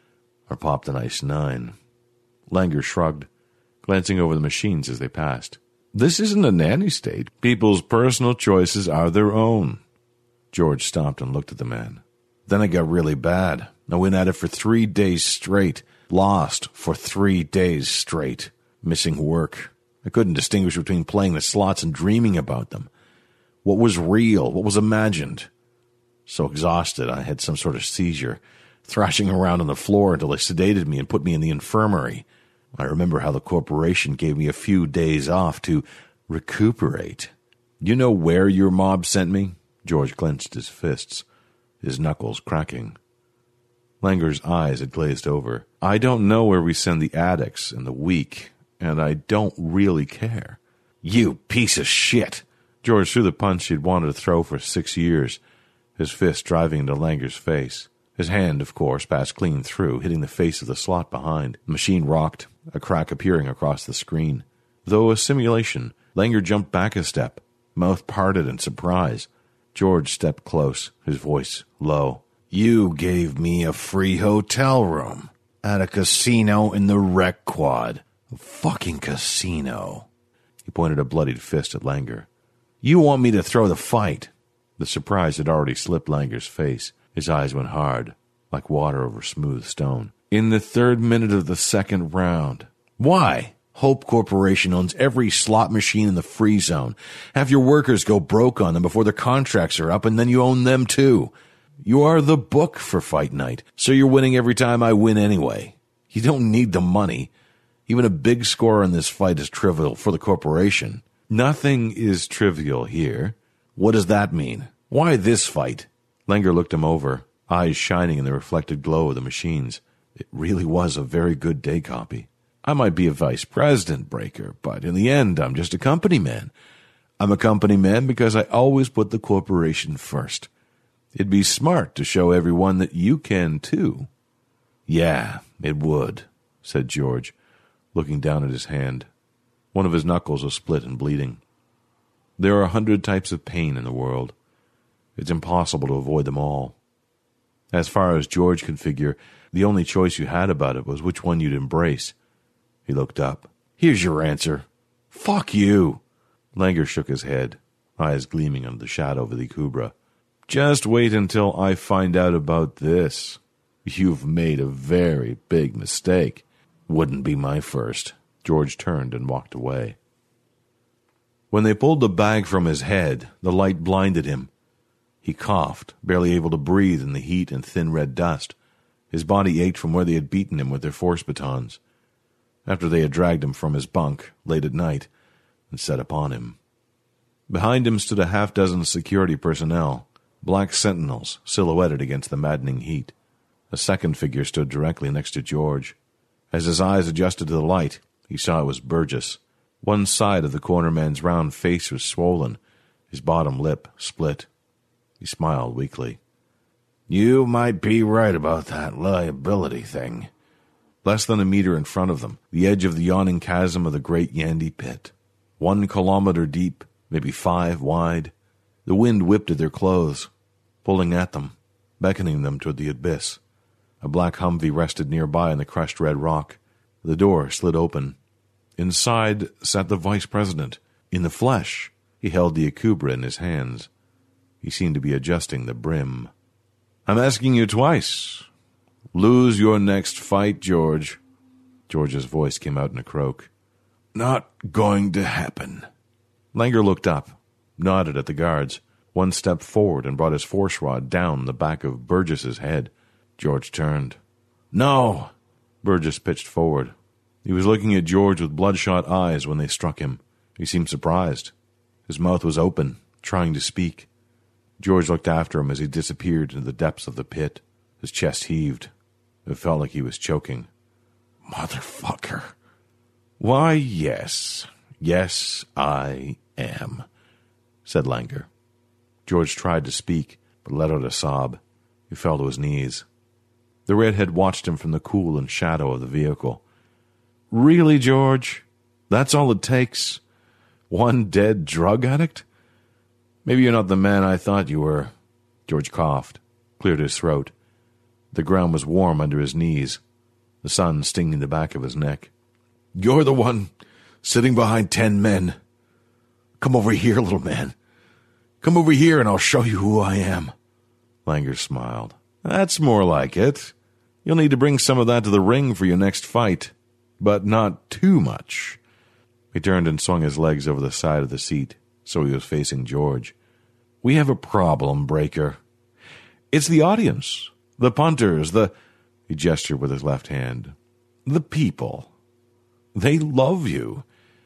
or popped an ice 9. Langer shrugged, glancing over the machines as they passed. "This isn't a nanny state. People's personal choices are their own." George stopped and looked at the man. "Then it got really bad. I went at it for 3 days straight. Lost for 3 days straight. Missing work. I couldn't distinguish between playing the slots and dreaming about them. What was real? What was imagined? So exhausted, I had some sort of seizure, thrashing around on the floor until they sedated me and put me in the infirmary. I remember how the corporation gave me a few days off to recuperate. You know where your mob sent me?" George clenched his fists, his knuckles cracking. Langer's eyes had glazed over. "I don't know where we send the addicts and the weak, and I don't really care." "You piece of shit!" George threw the punch he'd wanted to throw for 6 years, his fist driving into Langer's face. His hand, of course, passed clean through, hitting the face of the slot behind. The machine rocked, a crack appearing across the screen. Though a simulation, Langer jumped back a step, mouth parted in surprise. George stepped close, his voice low. "You gave me a free hotel room at a casino in the Rec Quad. A fucking casino." He pointed a bloodied fist at Langer. "You want me to throw the fight?" The surprise had already slipped Langer's face. His eyes went hard, like water over smooth stone. "In the 3rd minute of the 2nd round." "Why? Hope Corporation owns every slot machine in the free zone. Have your workers go broke on them before their contracts are up, and then you own them too. You are the book for fight night, so you're winning every time I win anyway. You don't need the money. Even a big score in this fight is trivial for the corporation." "Nothing is trivial here." "What does that mean? Why this fight?" Langer looked him over, eyes shining in the reflected glow of the machines. It really was a very good day copy. "I might be a vice president, Breaker, but in the end, I'm just a company man. I'm a company man because I always put the corporation first. It'd be smart to show everyone that you can, too." "Yeah, it would," said George, looking down at his hand. One of his knuckles was split and bleeding. There are 100 types of pain in the world. It's impossible to avoid them all. As far as George could figure, the only choice you had about it was which one you'd embrace. He looked up. "Here's your answer." "Fuck you." Langer shook his head, eyes gleaming under the shadow of the Kubra. "Just wait until I find out about this. You've made a very big mistake." "Wouldn't be my first." George turned and walked away. When they pulled the bag from his head, the light blinded him. He coughed, barely able to breathe in the heat and thin red dust. His body ached from where they had beaten him with their force batons, after they had dragged him from his bunk late at night and set upon him. Behind him stood a half-dozen security personnel, black sentinels silhouetted against the maddening heat. A second figure stood directly next to George. As his eyes adjusted to the light, he saw it was Burgess. One side of the corner man's round face was swollen, his bottom lip split. He smiled weakly. "You might be right about that liability thing." Less than a meter in front of them, the edge of the yawning chasm of the great Yandy pit. 1 kilometer deep, maybe 5 wide. The wind whipped at their clothes, pulling at them, beckoning them toward the abyss. A black Humvee rested nearby on the crushed red rock. The door slid open. Inside sat the vice president. In the flesh, he held the Akubra in his hands. He seemed to be adjusting the brim. "I'm asking you twice. Lose your next fight, George." George's voice came out in a croak. "Not going to happen." Langer looked up, nodded at the guards. One stepped forward and brought his force rod down the back of Burgess's head. George turned. "No!" Burgess pitched forward. He was looking at George with bloodshot eyes when they struck him. He seemed surprised. His mouth was open, trying to speak. George looked after him as he disappeared into the depths of the pit. His chest heaved. It felt like he was choking. "Motherfucker." "Why, yes. Yes, I am," said Langer. George tried to speak, but let out a sob. He fell to his knees. The redhead watched him from the cool and shadow of the vehicle. "Really, George? That's all it takes? One dead drug addict? Maybe you're not the man I thought you were." George coughed, cleared his throat. The ground was warm under his knees, the sun stinging the back of his neck. "You're the one sitting behind 10 men. Come over here, little man. Come over here and I'll show you who I am." Langer smiled. "That's more like it. You'll need to bring some of that to the ring for your next fight, but not too much." He turned and swung his legs over the side of the seat, so he was facing George. "We have a problem, Breaker. It's the audience, the punters, he gestured with his left hand, the people. They love you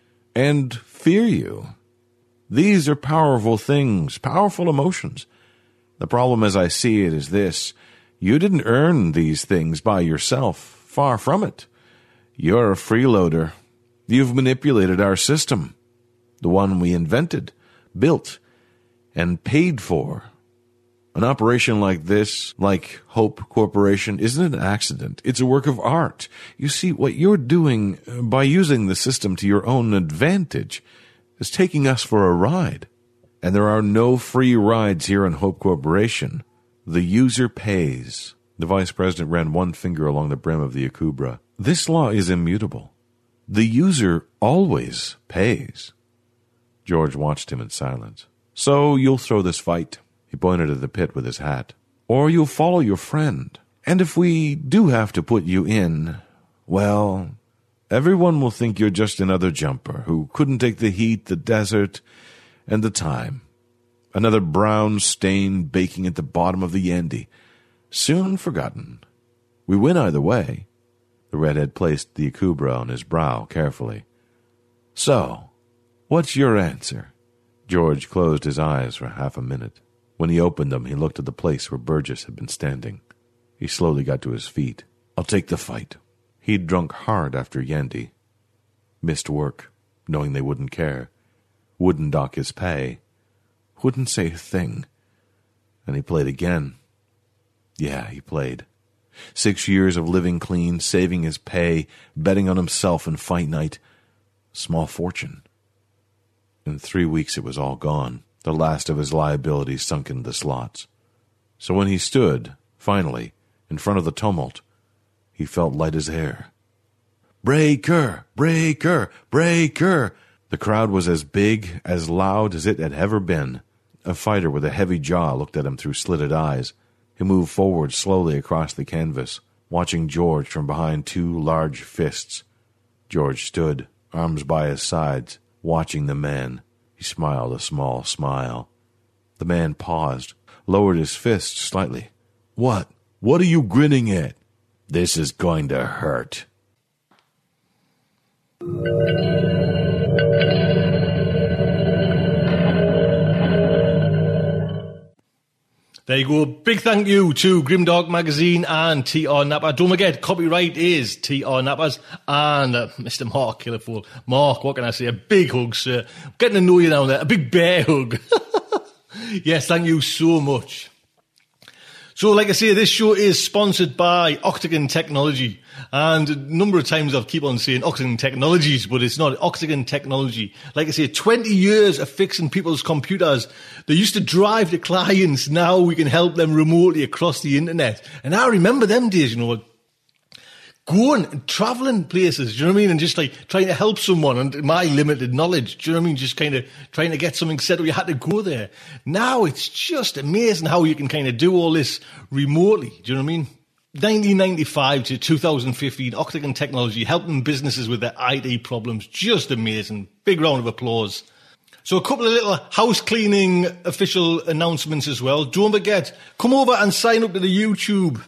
and fear you. These are powerful things, powerful emotions. The problem as I see it is this: you didn't earn these things by yourself. Far from it. You're a freeloader. You've manipulated our system, the one we invented, built, and paid for. An operation like this, like Hope Corporation, isn't an accident. It's a work of art. You see, what you're doing by using the system to your own advantage is taking us for a ride. And there are no free rides here in Hope Corporation. The user pays. The vice president ran one finger along the brim of the Akubra. This law is immutable. The user always pays. George watched him in silence. So you'll throw this fight. He pointed at the pit with his hat. Or you'll follow your friend. And if we do have to put you in, well, everyone will think you're just another jumper who couldn't take the heat, the desert, and the time. Another brown stain baking at the bottom of the Yandy. Soon forgotten. We win either way. The redhead placed the Akubra on his brow carefully. So, what's your answer? George closed his eyes for half a minute. When he opened them, he looked at the place where Burgess had been standing. He slowly got to his feet. I'll take the fight. He'd drunk hard after Yandy. Missed work, knowing they wouldn't care. Wouldn't dock his pay. Wouldn't say a thing. And he played again. Yeah, he played. 6 years of living clean, saving his pay, betting on himself in fight night. Small fortune. In 3 weeks it was all gone. The last of his liabilities sunk into the slots. So when he stood, finally, in front of the tumult, he felt light as air. Breaker! Breaker! Breaker! The crowd was as big, as loud as it had ever been. A fighter with a heavy jaw looked at him through slitted eyes. He moved forward slowly across the canvas, watching George from behind two large fists. George stood, arms by his sides, watching the man. He smiled a small smile. The man paused, lowered his fist slightly. What? What are you grinning at? This is going to hurt. There you go. Big thank you to Grimdark Magazine and TR Napa. Don't forget, copyright is TR Napa's and Mr. Mark Killerfool. Mark, what can I say? A big hug, sir. Getting to know you now there. A big bear hug. Yes, thank you so much. So, like I say, this show is sponsored by Octagon Technology. And a number of times I'll keep on saying Octagon Technologies, but it's not Octagon Technology. Like I say, 20 years of fixing people's computers. They used to drive the clients. Now we can help them remotely across the internet. And I remember them days, you know, going and traveling places, do you know what I mean? And just like trying to help someone and my limited knowledge, do you know what I mean? Just kind of trying to get something set up. You had to go there. Now it's just amazing how you can kind of do all this remotely. Do you know what I mean? 1995 to 2015, Octagon Technology helping businesses with their IT problems. Just amazing. Big round of applause. So a couple of little house cleaning official announcements as well. Don't forget, come over and sign up to the YouTube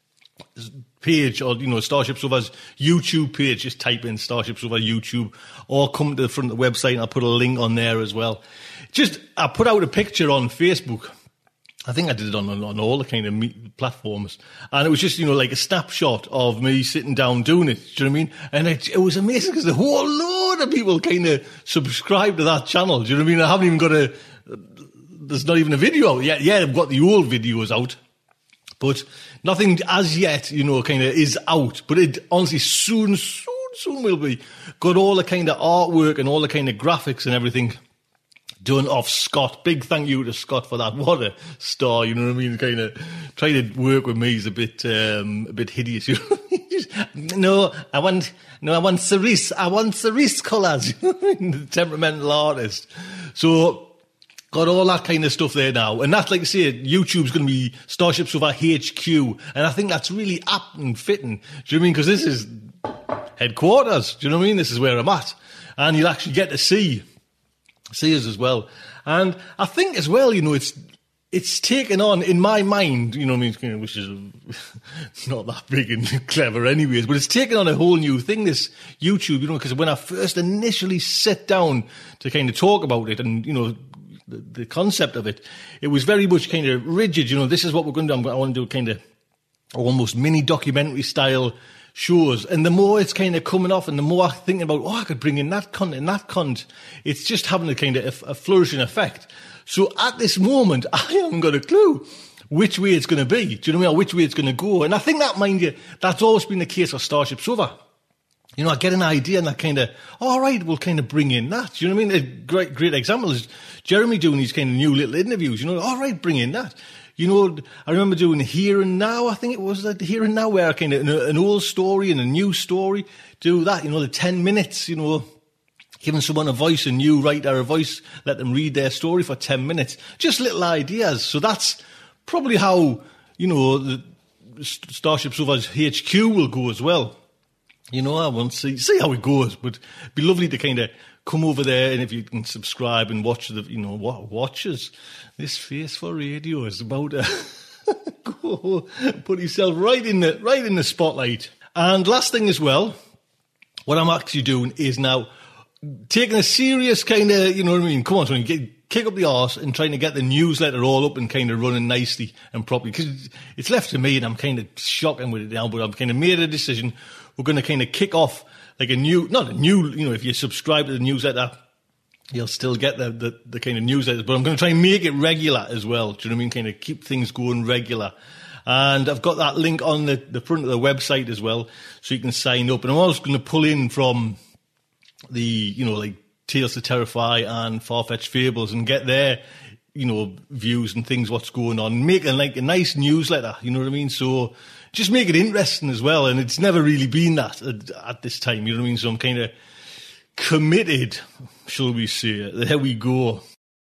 page, or, you know, Starship Sofa's YouTube page. Just type in Starship Sofa YouTube, or come to the front of the website and I'll put a link on there as well. I put out a picture on Facebook. I think I did it on all the kind of platforms. And it was just, you know, like a snapshot of me sitting down doing it. Do you know what I mean? And it was amazing because the whole load of people kind of subscribed to that channel. Do you know what I mean? I haven't even got there's not even a video out yet. Yeah, I've got the old videos out. But nothing as yet, you know, kind of is out. But it honestly soon will be. Got all the kind of artwork and all the kind of graphics and everything done off Scott. Big thank you to Scott for that. What a star, you know what I mean? Kind of trying to work with me is a bit hideous. You know? I want cerise. I want cerise colours. The temperamental artist. So got all that kind of stuff there now. And that's, like I say, YouTube's going to be Starship Sofa HQ. And I think that's really apt and fitting. Do you know what I mean? Because this is headquarters. Do you know what I mean? This is where I'm at. And you'll actually get to see us as well. And I think as well, you know, it's taken on, in my mind, you know what I mean, which is not that big and clever anyways, but it's taken on a whole new thing, this YouTube, you know, because when I first initially sat down to kind of talk about it and, you know, the concept of it, it was very much kind of rigid, you know, this is what we're going to do. I want to do kind of almost mini documentary style shows. And the more it's kind of coming off and the more I'm thinking about, I could bring in that content, it's just having a kind of a flourishing effect. So at this moment, I haven't got a clue which way it's going to be. Do you know what I mean? Or which way it's going to go. And I think that, mind you, that's always been the case for Starship Sofa. You know, I get an idea and I kind of, all right, we'll kind of bring in that. Do you know what I mean? A great example is Jeremy doing these kind of new little interviews. You know, all right, bring in that. You know, I remember doing Here and Now, I think it was that Here and Now, where I kind of, an old story and a new story, do that, you know, the 10 minutes, you know, giving someone a voice, a new writer a voice, let them read their story for 10 minutes. Just little ideas. So that's probably how, you know, the Starship Sofa's HQ will go as well. You know, I want to see how it goes, but it'd be lovely to kind of come over there, and if you can subscribe and watch the, you know, what watches this face for radio is about to go put yourself right in the spotlight. And last thing as well, what I'm actually doing is now taking a serious kind of, you know what I mean? Come on, Tony, kick up the arse and trying to get the newsletter all up and kind of running nicely and properly, because it's left to me and I'm kind of shocking with it now, but I've kind of made a decision. We're going to kind of kick off like not a new, you know, if you subscribe to the newsletter, you'll still get the kind of newsletters, but I'm going to try and make it regular as well. Do you know what I mean? Kind of keep things going regular. And I've got that link on the front of the website as well, so you can sign up. And I'm also going to pull in from the, you know, like Tales to Terrify and Far-Fetched Fables and get their, you know, views and things, what's going on. Make a nice newsletter, you know what I mean? So just make it interesting as well. And it's never really been that at this time, you know what I mean? So I'm kind of committed, shall we say. There we go.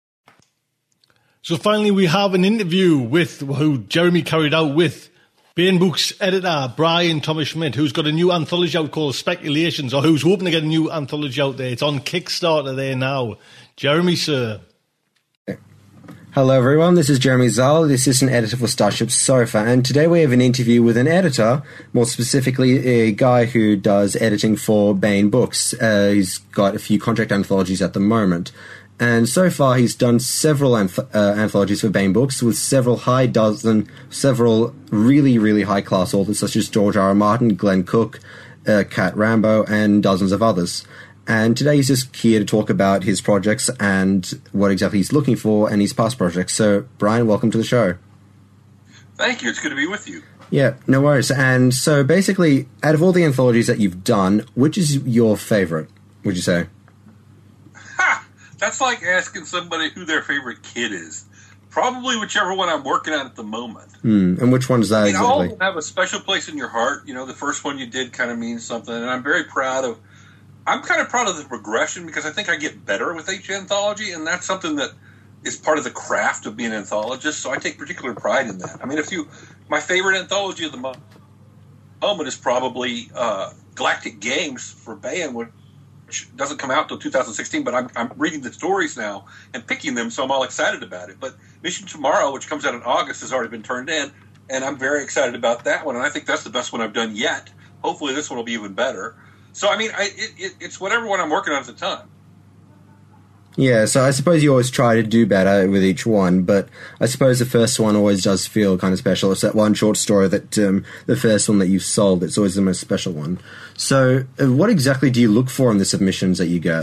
So finally, we have an interview with who Jeremy carried out with Baen Books editor Brian Thomas Schmidt, who's got a new anthology out called Speculations, or who's hoping to get a new anthology out there. It's on Kickstarter there now. Jeremy, sir. Hello everyone, this is Jeremy Zahl, the assistant editor for Starship Sofa, and today we have an interview with an editor, more specifically a guy who does editing for Baen Books. He's got a few contract anthologies at the moment, and so far he's done several anthologies for Baen Books with several really, really high-class authors such as George R. R. Martin, Glenn Cook, Kat Rambo, and dozens of others. And today he's just here to talk about his projects and what exactly he's looking for and his past projects. So, Brian, welcome to the show. Thank you. It's good to be with you. Yeah, no worries. And so, basically, out of all the anthologies that you've done, which is your favorite, would you say? Ha! That's like asking somebody who their favorite kid is. Probably whichever one I'm working on at the moment. And which one is that exactly? All of them have a special place in your heart. You know, the first one you did kind of means something, and I'm very proud of. I'm kind of proud of the progression because I think I get better with each anthology, and that's something that is part of the craft of being an anthologist, so I take particular pride in that. I mean, my favorite anthology of the moment is probably Galactic Games for Baen, which doesn't come out until 2016, but I'm reading the stories now and picking them, so I'm all excited about it. But Mission Tomorrow, which comes out in August, has already been turned in, and I'm very excited about that one, and I think that's the best one I've done yet. Hopefully this one will be even better. So, I mean, it's whatever one I'm working on at the time. Yeah, so I suppose you always try to do better with each one, but I suppose the first one always does feel kind of special. It's that one short story that the first one that you've sold, it's always the most special one. So what exactly do you look for in the submissions that you get?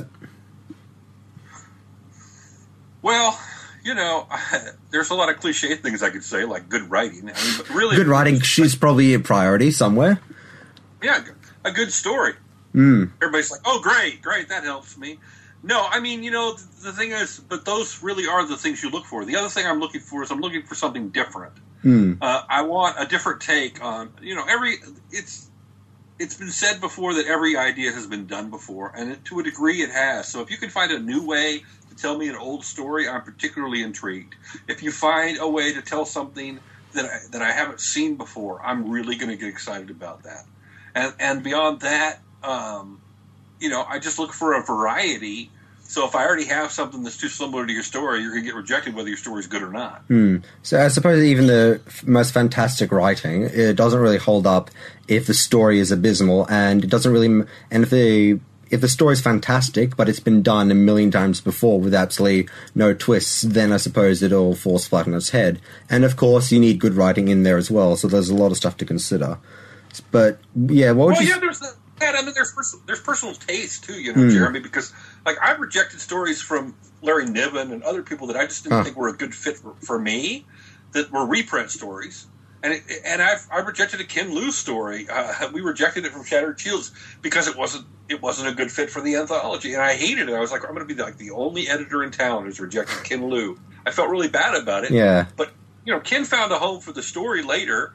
Well, you know, there's a lot of cliche things I could say, like good writing. I mean, but really, good writing is probably a priority somewhere. Yeah, a good story. Everybody's like, oh, great, that helps me. No, I mean, you know, the thing is, but those really are the things you look for. The other thing I'm looking for is I'm looking for something different. I want a different take on, you know, it's been said before that every idea has been done before, and to a degree it has. So if you can find a new way to tell me an old story, I'm particularly intrigued. If you find a way to tell something that I haven't seen before, I'm really going to get excited about that. And beyond that, you know, I just look for a variety. So if I already have something that's too similar to your story, you're going to get rejected whether your story's good or not. So I suppose even the most fantastic writing, it doesn't really hold up if the story is abysmal, and it doesn't really. And if the story's fantastic, but it's been done a million times before with absolutely no twists, then I suppose it all falls flat on its head. And of course, you need good writing in there as well. So there's a lot of stuff to consider. But yeah, what would you? Yeah, there's that. I mean, there's personal taste too, you know, Jeremy, because like I've rejected stories from Larry Niven and other people that I just didn't think were a good fit for me. that were reprint stories. And I rejected a Ken Liu story. We rejected it from Shattered Shields because it wasn't a good fit for the anthology, and I hated it. I was like, I'm going to be like the only editor in town who's rejected Ken Liu. I felt really bad about it. Yeah. But Ken found a home for the story later,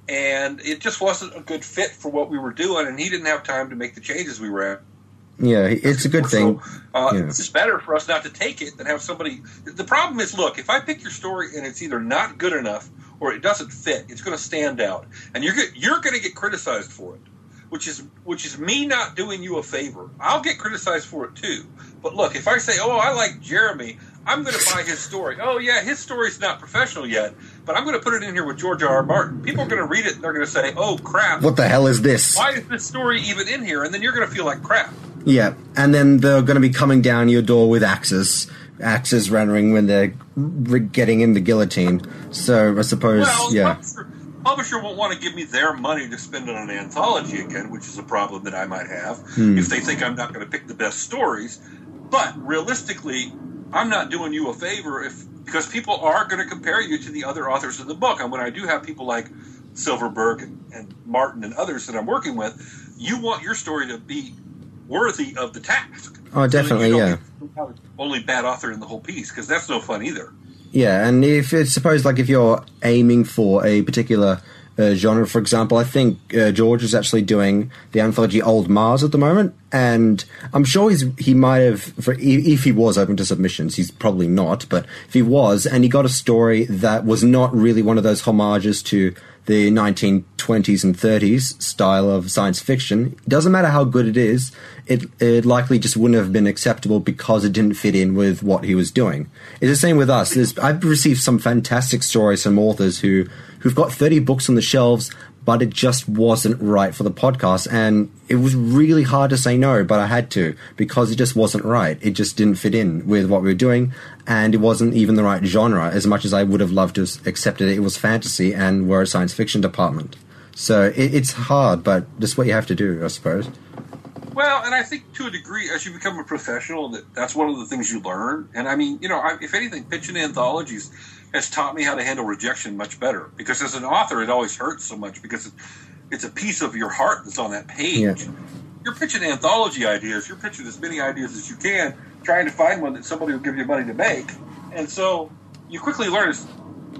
and it just wasn't a good fit for what we were doing, and he didn't have time to make the changes we were at. Yeah, it's a good thing. It's just better for us not to take it than have somebody. The problem is, look, if I pick your story and it's either not good enough or it doesn't fit, it's going to stand out, and you're going to get criticized for it, which is me not doing you a favor. I'll get criticized for it too. But look, if I say, "Oh, I like Jeremy," I'm going to buy his story. Oh yeah, his story's not professional yet, but I'm going to put it in here with George R.R. Martin. People are going to read it and they're going to say, "Oh crap, what the hell is this? Why is this story even in here?" And then you're going to feel like crap. Yeah, and then they're going to be coming down your door with axes rendering when they're getting in the guillotine. So I suppose, Publisher won't want to give me their money to spend on an anthology again, which is a problem that I might have if they think I'm not going to pick the best stories. But realistically, I'm not doing you a favor because people are going to compare you to the other authors in the book. And when I do have people like Silverberg and Martin and others that I'm working with, you want your story to be worthy of the task. Oh, definitely, yeah. Only bad author in the whole piece, because that's no fun either. Yeah, and if it's suppose like if you're aiming for a particular genre, for example, I think George is actually doing the anthology Old Mars at the moment, and I'm sure he might have, if he was open to submissions, he's probably not, but if he was, and he got a story that was not really one of those homages to the 1920s and 30s style of science fiction, it doesn't matter how good it is, it likely just wouldn't have been acceptable because it didn't fit in with what he was doing. It's the same with us. I've received some fantastic stories from authors who've got 30 books on the shelves, but it just wasn't right for the podcast, and it was really hard to say no, but I had to, because it just wasn't right. It just didn't fit in with what we were doing, and it wasn't even the right genre, as much as I would have loved to have accepted it. It was fantasy, and we're a science fiction department. So it's hard, but that's what you have to do, I suppose. Well, and I think to a degree, as you become a professional, that's one of the things you learn. And I mean, if anything, pitching anthologies has taught me how to handle rejection much better. Because as an author, it always hurts so much because it's a piece of your heart that's on that page. Yeah. You're pitching anthology ideas. You're pitching as many ideas as you can, trying to find one that somebody will give you money to make. And so you quickly learn it's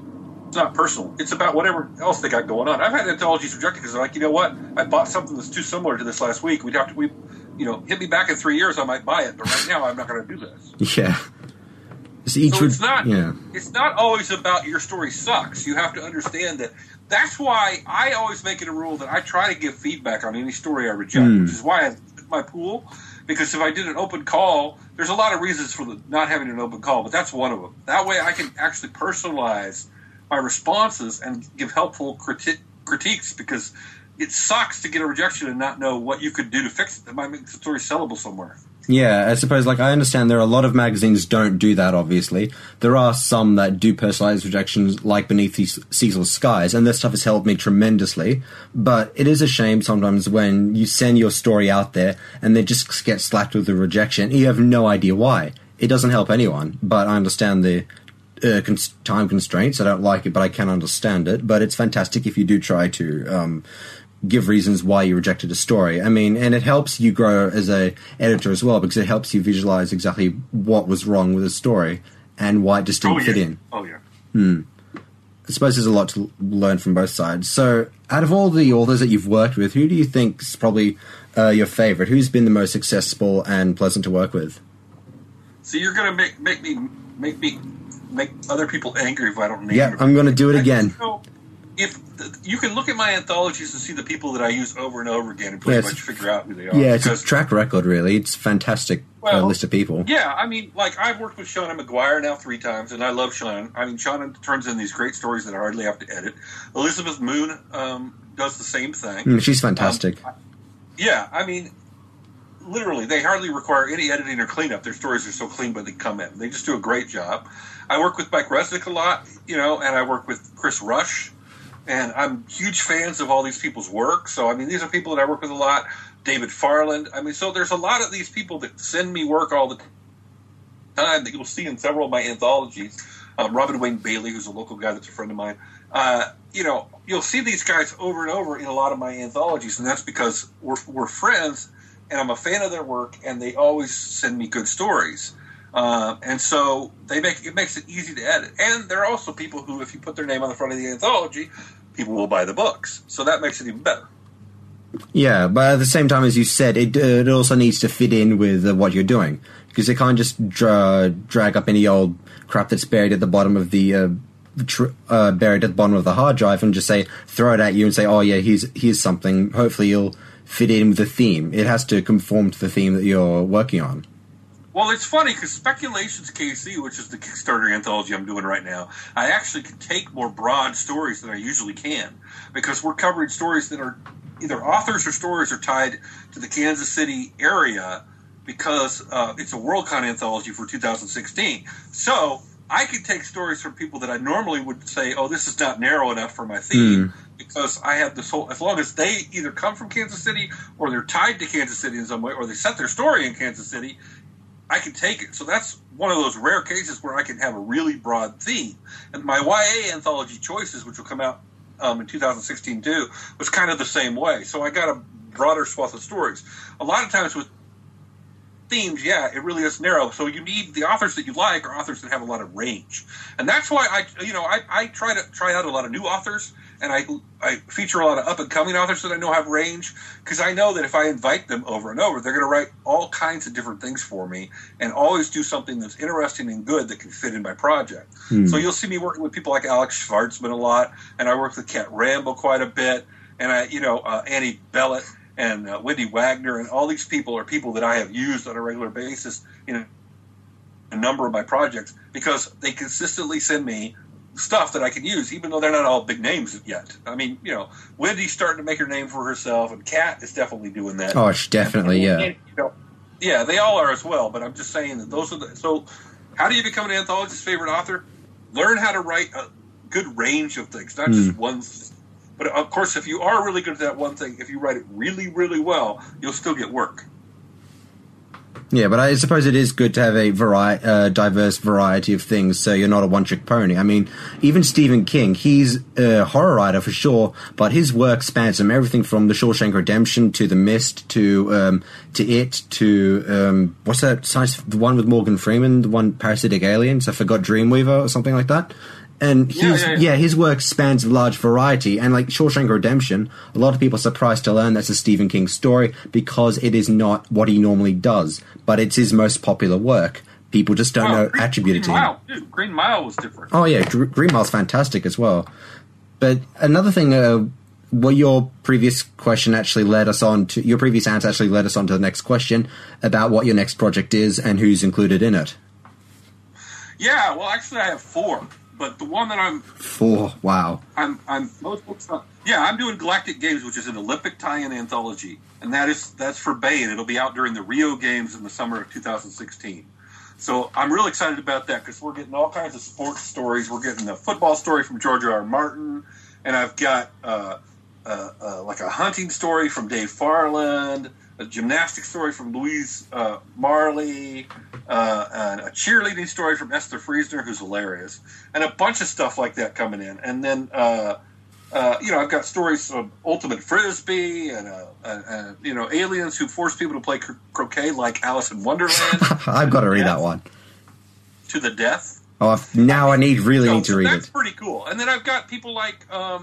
not personal. It's about whatever else they got going on. I've had anthologies rejected because they're like, you know what? I bought something that's too similar to this last week. Hit me back in 3 years, I might buy it. But right now, I'm not going to do this. Yeah. It's not always about your story sucks. You have to understand that. That's why I always make it a rule that I try to give feedback on any story I reject, which is why I pick my pool. Because if I did an open call, there's a lot of reasons for not having an open call, but that's one of them. That way I can actually personalize my responses and give helpful critiques, because it sucks to get a rejection and not know what you could do to fix it. That might make the story sellable somewhere. Yeah, I suppose, I understand there are a lot of magazines don't do that, obviously. There are some that do personalized rejections, like Beneath These Ceaseless Skies, and this stuff has helped me tremendously. But it is a shame sometimes when you send your story out there and they just get slapped with a rejection. You have no idea why. It doesn't help anyone, but I understand the time constraints. I don't like it, but I can understand it. But it's fantastic if you do try to give reasons why you rejected a story. I mean, and it helps you grow as a editor as well, because it helps you visualize exactly what was wrong with the story and why it just didn't fit in. Oh, yeah. I suppose there's a lot to learn from both sides. So out of all the authors that you've worked with, who do you think is probably your favorite? Who's been the most successful and pleasant to work with? So you're going to make other people angry if I don't name them. Yeah, I'm going to do it again. If you can look at my anthologies and see the people that I use over and over again and pretty much figure out who they are. Yeah, it's a track record, really. It's a fantastic list of people. Yeah, I mean, I've worked with Shauna McGuire now 3 times, and I love Shauna. I mean, Shauna turns in these great stories that I hardly have to edit. Elizabeth Moon does the same thing. She's fantastic. I mean, literally, they hardly require any editing or cleanup. Their stories are so clean when they come in. They just do a great job. I work with Mike Resnick a lot, and I work with Chris Rush. And I'm huge fans of all these people's work. So, I mean, these are people that I work with a lot. David Farland. I mean, so there's a lot of these people that send me work all the time that you'll see in several of my anthologies. Robin Wayne Bailey, who's a local guy that's a friend of mine. You'll see these guys over and over in a lot of my anthologies, and that's because we're friends, and I'm a fan of their work, and they always send me good stories. And so it makes it easy to edit. And there are also people who, if you put their name on the front of the anthology, people will buy the books. So that makes it even better. Yeah, but at the same time, as you said, it also needs to fit in with what you're doing, because they can't just drag up any old crap that's buried at the bottom of the hard drive and just throw it at you and say, oh yeah, here's something. Hopefully you'll fit in with the theme. It has to conform to the theme that you're working on. Well, it's funny because Speculations KC, which is the Kickstarter anthology I'm doing right now, I actually can take more broad stories than I usually can, because we're covering stories that are either authors or stories are tied to the Kansas City area, because it's a WorldCon anthology for 2016. So I can take stories from people that I normally would say, oh, this is not narrow enough for my theme, because I have this whole, as long as they either come from Kansas City or they're tied to Kansas City in some way, or they set their story in Kansas City, I can take it. So that's one of those rare cases where I can have a really broad theme. And my YA anthology Choices, which will come out in 2016 too, was kind of the same way. So I got a broader swath of stories. A lot of times with themes, it really is narrow. So you need the authors that you like are authors that have a lot of range. And that's why I try to try out a lot of new authors, and I feature a lot of up-and-coming authors that I know have range, because I know that if I invite them over and over, they're going to write all kinds of different things for me and always do something that's interesting and good that can fit in my project. So you'll see me working with people like Alex Schwartzman a lot, and I work with Kat Rambo quite a bit, and Annie Bellett and Wendy Wagner, and all these people are people that I have used on a regular basis in a number of my projects, because they consistently send me stuff that I can use, even though they're not all big names yet. I mean, Wendy's starting to make her name for herself, and Kat is definitely doing that. Oh, definitely, yeah. Yeah, they all are as well, but I'm just saying that those are so how do you become an anthologist's favorite author? Learn how to write a good range of things, not just one thing. But of course, if you are really good at that one thing, if you write it really, really well, you'll still get work. Yeah, but I suppose it is good to have a diverse variety of things, so you're not a one-trick pony. I mean, even Stephen King, he's a horror writer for sure, but his work spans from everything from The Shawshank Redemption to The Mist to It to what's that science? The one with Morgan Freeman, the one Parasitic Aliens. I forgot Dreamweaver or something like that. And his work spans a large variety, and like Shawshank Redemption, a lot of people are surprised to learn that's a Stephen King story because it is not what he normally does, but it's his most popular work. People just don't attribute it to him. Dude, Green Mile was different. Oh yeah, Green Mile's fantastic as well. But another thing, what your previous question actually led us on to, your previous answer actually led us on to the next question about what your next project is and who's included in it. Yeah, well, actually, I have 4. But the one that I'm 4, wow. I'm most books. I'm doing Galactic Games, which is an Olympic tie-in anthology, and that's for Bay, and it'll be out during the Rio Games in the summer of 2016. So I'm really excited about that because we're getting all kinds of sports stories. We're getting a football story from George R. R. Martin, and I've got like a hunting story from Dave Farland, a gymnastics story from Louise Marley, and a cheerleading story from Esther Friesner, who's hilarious, and a bunch of stuff like that coming in. And then, I've got stories of Ultimate Frisbee and aliens who force people to play croquet like Alice in Wonderland. I've got to read that one. To the death. Oh, now I need to read it. That's pretty cool. And then I've got people like,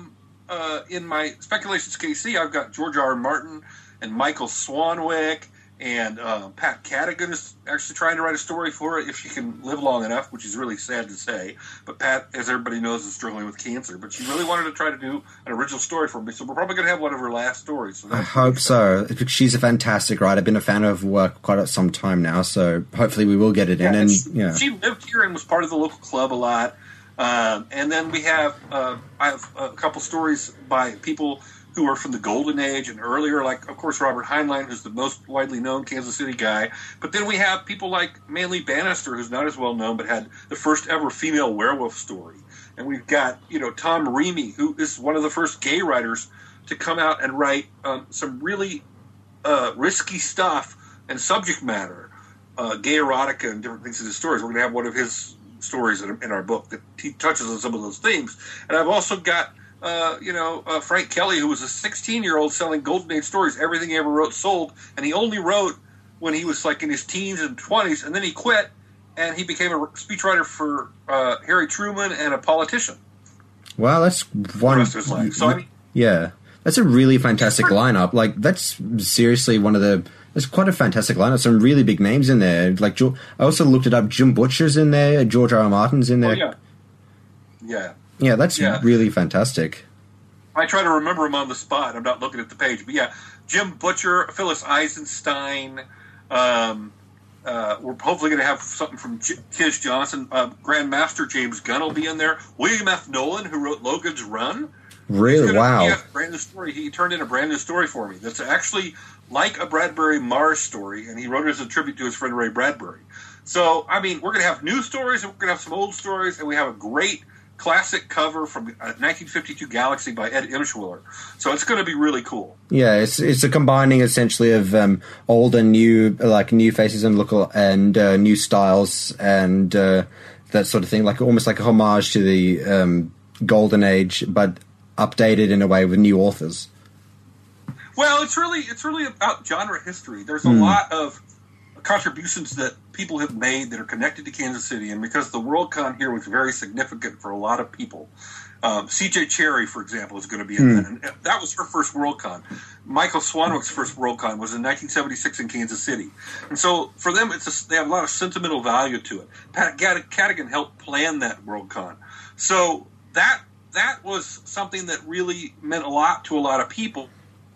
in my Speculations KC, I've got George R. R. Martin and Michael Swanwick, and Pat Cadigan is actually trying to write a story for it if she can live long enough, which is really sad to say. But Pat, as everybody knows, is struggling with cancer. But she really wanted to try to do an original story for me, so we're probably going to have one of her last stories. So I hope so. She's a fantastic writer. I've been a fan of her work quite some time now, so hopefully we will get it in. She lived here and was part of the local club a lot. And then we have I have a couple stories by people who are from the Golden Age and earlier, like, of course, Robert Heinlein, who's the most widely known Kansas City guy. But then we have people like Manly Bannister, who's not as well known, but had the first ever female werewolf story. And we've got, Tom Reamy, who is one of the first gay writers to come out and write some really risky stuff and subject matter, gay erotica and different things in his stories. We're going to have one of his stories in our book that he touches on some of those themes. And I've also got, Frank Kelly, who was a 16-year-old selling Golden Age stories. Everything he ever wrote sold, and he only wrote when he was like in his teens and 20s, and then he quit, and he became a speechwriter for Harry Truman and a politician. Wow, that's one. The rest of his life. So, I mean, yeah, that's a really fantastic lineup. Like, that's seriously It's quite a fantastic lineup. Some really big names in there. Like, I also looked it up. Jim Butcher's in there. George R. R. Martin's in there. Yeah, that's really fantastic. I try to remember him on the spot. I'm not looking at the page, but yeah, Jim Butcher, Phyllis Eisenstein. We're hopefully going to have something from Tish Johnson. Grandmaster James Gunn will be in there. William F. Nolan, who wrote Logan's Run. Really? Wow. He has a brand new story. He turned in a brand new story for me that's actually like a Bradbury Mars story, and he wrote it as a tribute to his friend Ray Bradbury. So, I mean, we're going to have new stories, and we're going to have some old stories, and we have a great classic cover from 1952 Galaxy by Ed Emshwiller. So it's going to be really cool. Yeah, it's a combining essentially of old and new, like new faces and new styles and that sort of thing, like almost like a homage to the Golden Age, but updated in a way with new authors. Well, it's really about genre history. There's a lot of contributions that people have made that are connected to Kansas City, and because the Worldcon here was very significant for a lot of people. C.J. Cherry, for example, is going to be in that, and that was her first Worldcon. Michael Swanwick's first Worldcon was in 1976 in Kansas City, and so for them, they have a lot of sentimental value to it. Pat Cadigan helped plan that Worldcon, so that was something that really meant a lot to a lot of people.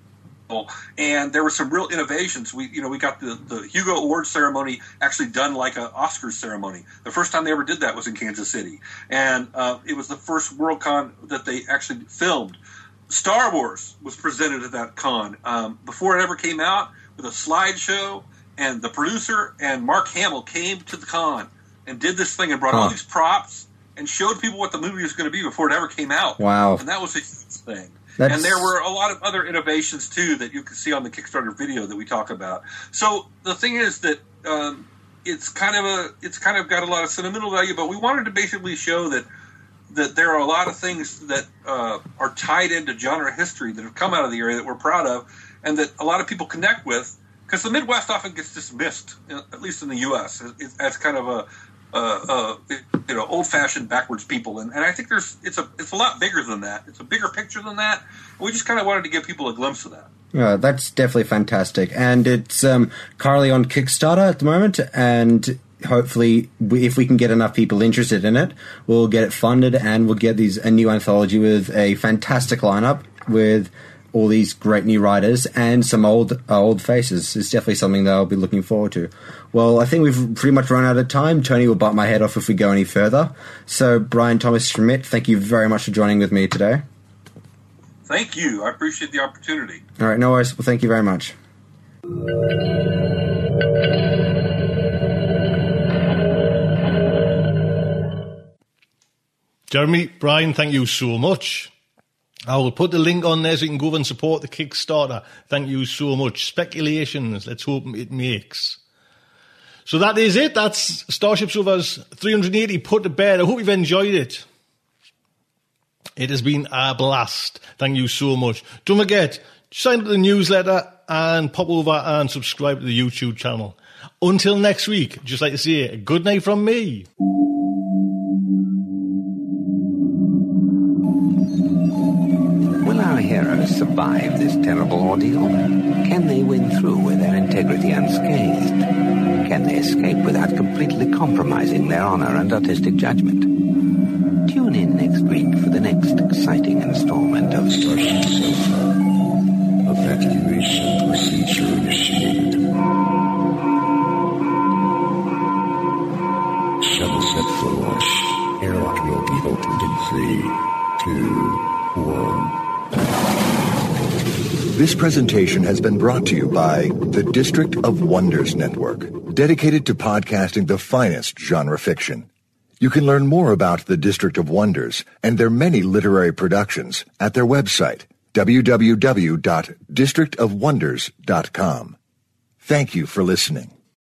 And there were some real innovations. We got the Hugo Awards ceremony actually done like an Oscars ceremony. The first time they ever did that was in Kansas City, and it was the first Worldcon that they actually filmed. Star Wars was presented at that con before it ever came out with a slideshow, and the producer and Mark Hamill came to the con and did this thing and brought all these props and showed people what the movie was going to be before it ever came out. Wow! And that was a huge thing. And there were a lot of other innovations, too, that you can see on the Kickstarter video that we talk about. So the thing is that it's kind of got a lot of sentimental value, but we wanted to basically show that there are a lot of things that are tied into genre history that have come out of the area that we're proud of and that a lot of people connect with, because the Midwest often gets dismissed, at least in the U.S., as kind of old-fashioned backwards people, and I think it's a lot bigger than that. It's a bigger picture than that. We just kind of wanted to give people a glimpse of that. Yeah, that's definitely fantastic, and it's currently on Kickstarter at the moment, and hopefully, if we can get enough people interested in it, we'll get it funded, and we'll get a new anthology with a fantastic lineup with all these great new writers and some old faces. It's definitely something that I'll be looking forward to. Well, I think we've pretty much run out of time. Tony will bite my head off if we go any further. So, Brian Thomas Schmidt, thank you very much for joining with me today. Thank you. I appreciate the opportunity. All right, no worries. Well, thank you very much. Jeremy, Brian, thank you so much. I will put the link on there so you can go over and support the Kickstarter. Thank you so much. Speculations. Let's hope it makes. So that is it. That's Starship Sofa's 380 put to bed. I hope you've enjoyed it. It has been a blast. Thank you so much. Don't forget, sign up to the newsletter and pop over and subscribe to the YouTube channel. Until next week, just like to say, good night from me. Will our heroes survive this terrible ordeal? Can they win through with their integrity unscathed? Can they escape without completely compromising their honor and artistic judgment? Tune in next week for the next exciting installment of Starship Sofa. Evacuation procedure initiated. Shuttle set for launch. Airlock will be opened in 3, 2, 1. This presentation has been brought to you by the District of Wonders Network, dedicated to podcasting the finest genre fiction. You can learn more about the District of Wonders and their many literary productions at their website, www.districtofwonders.com. Thank you for listening.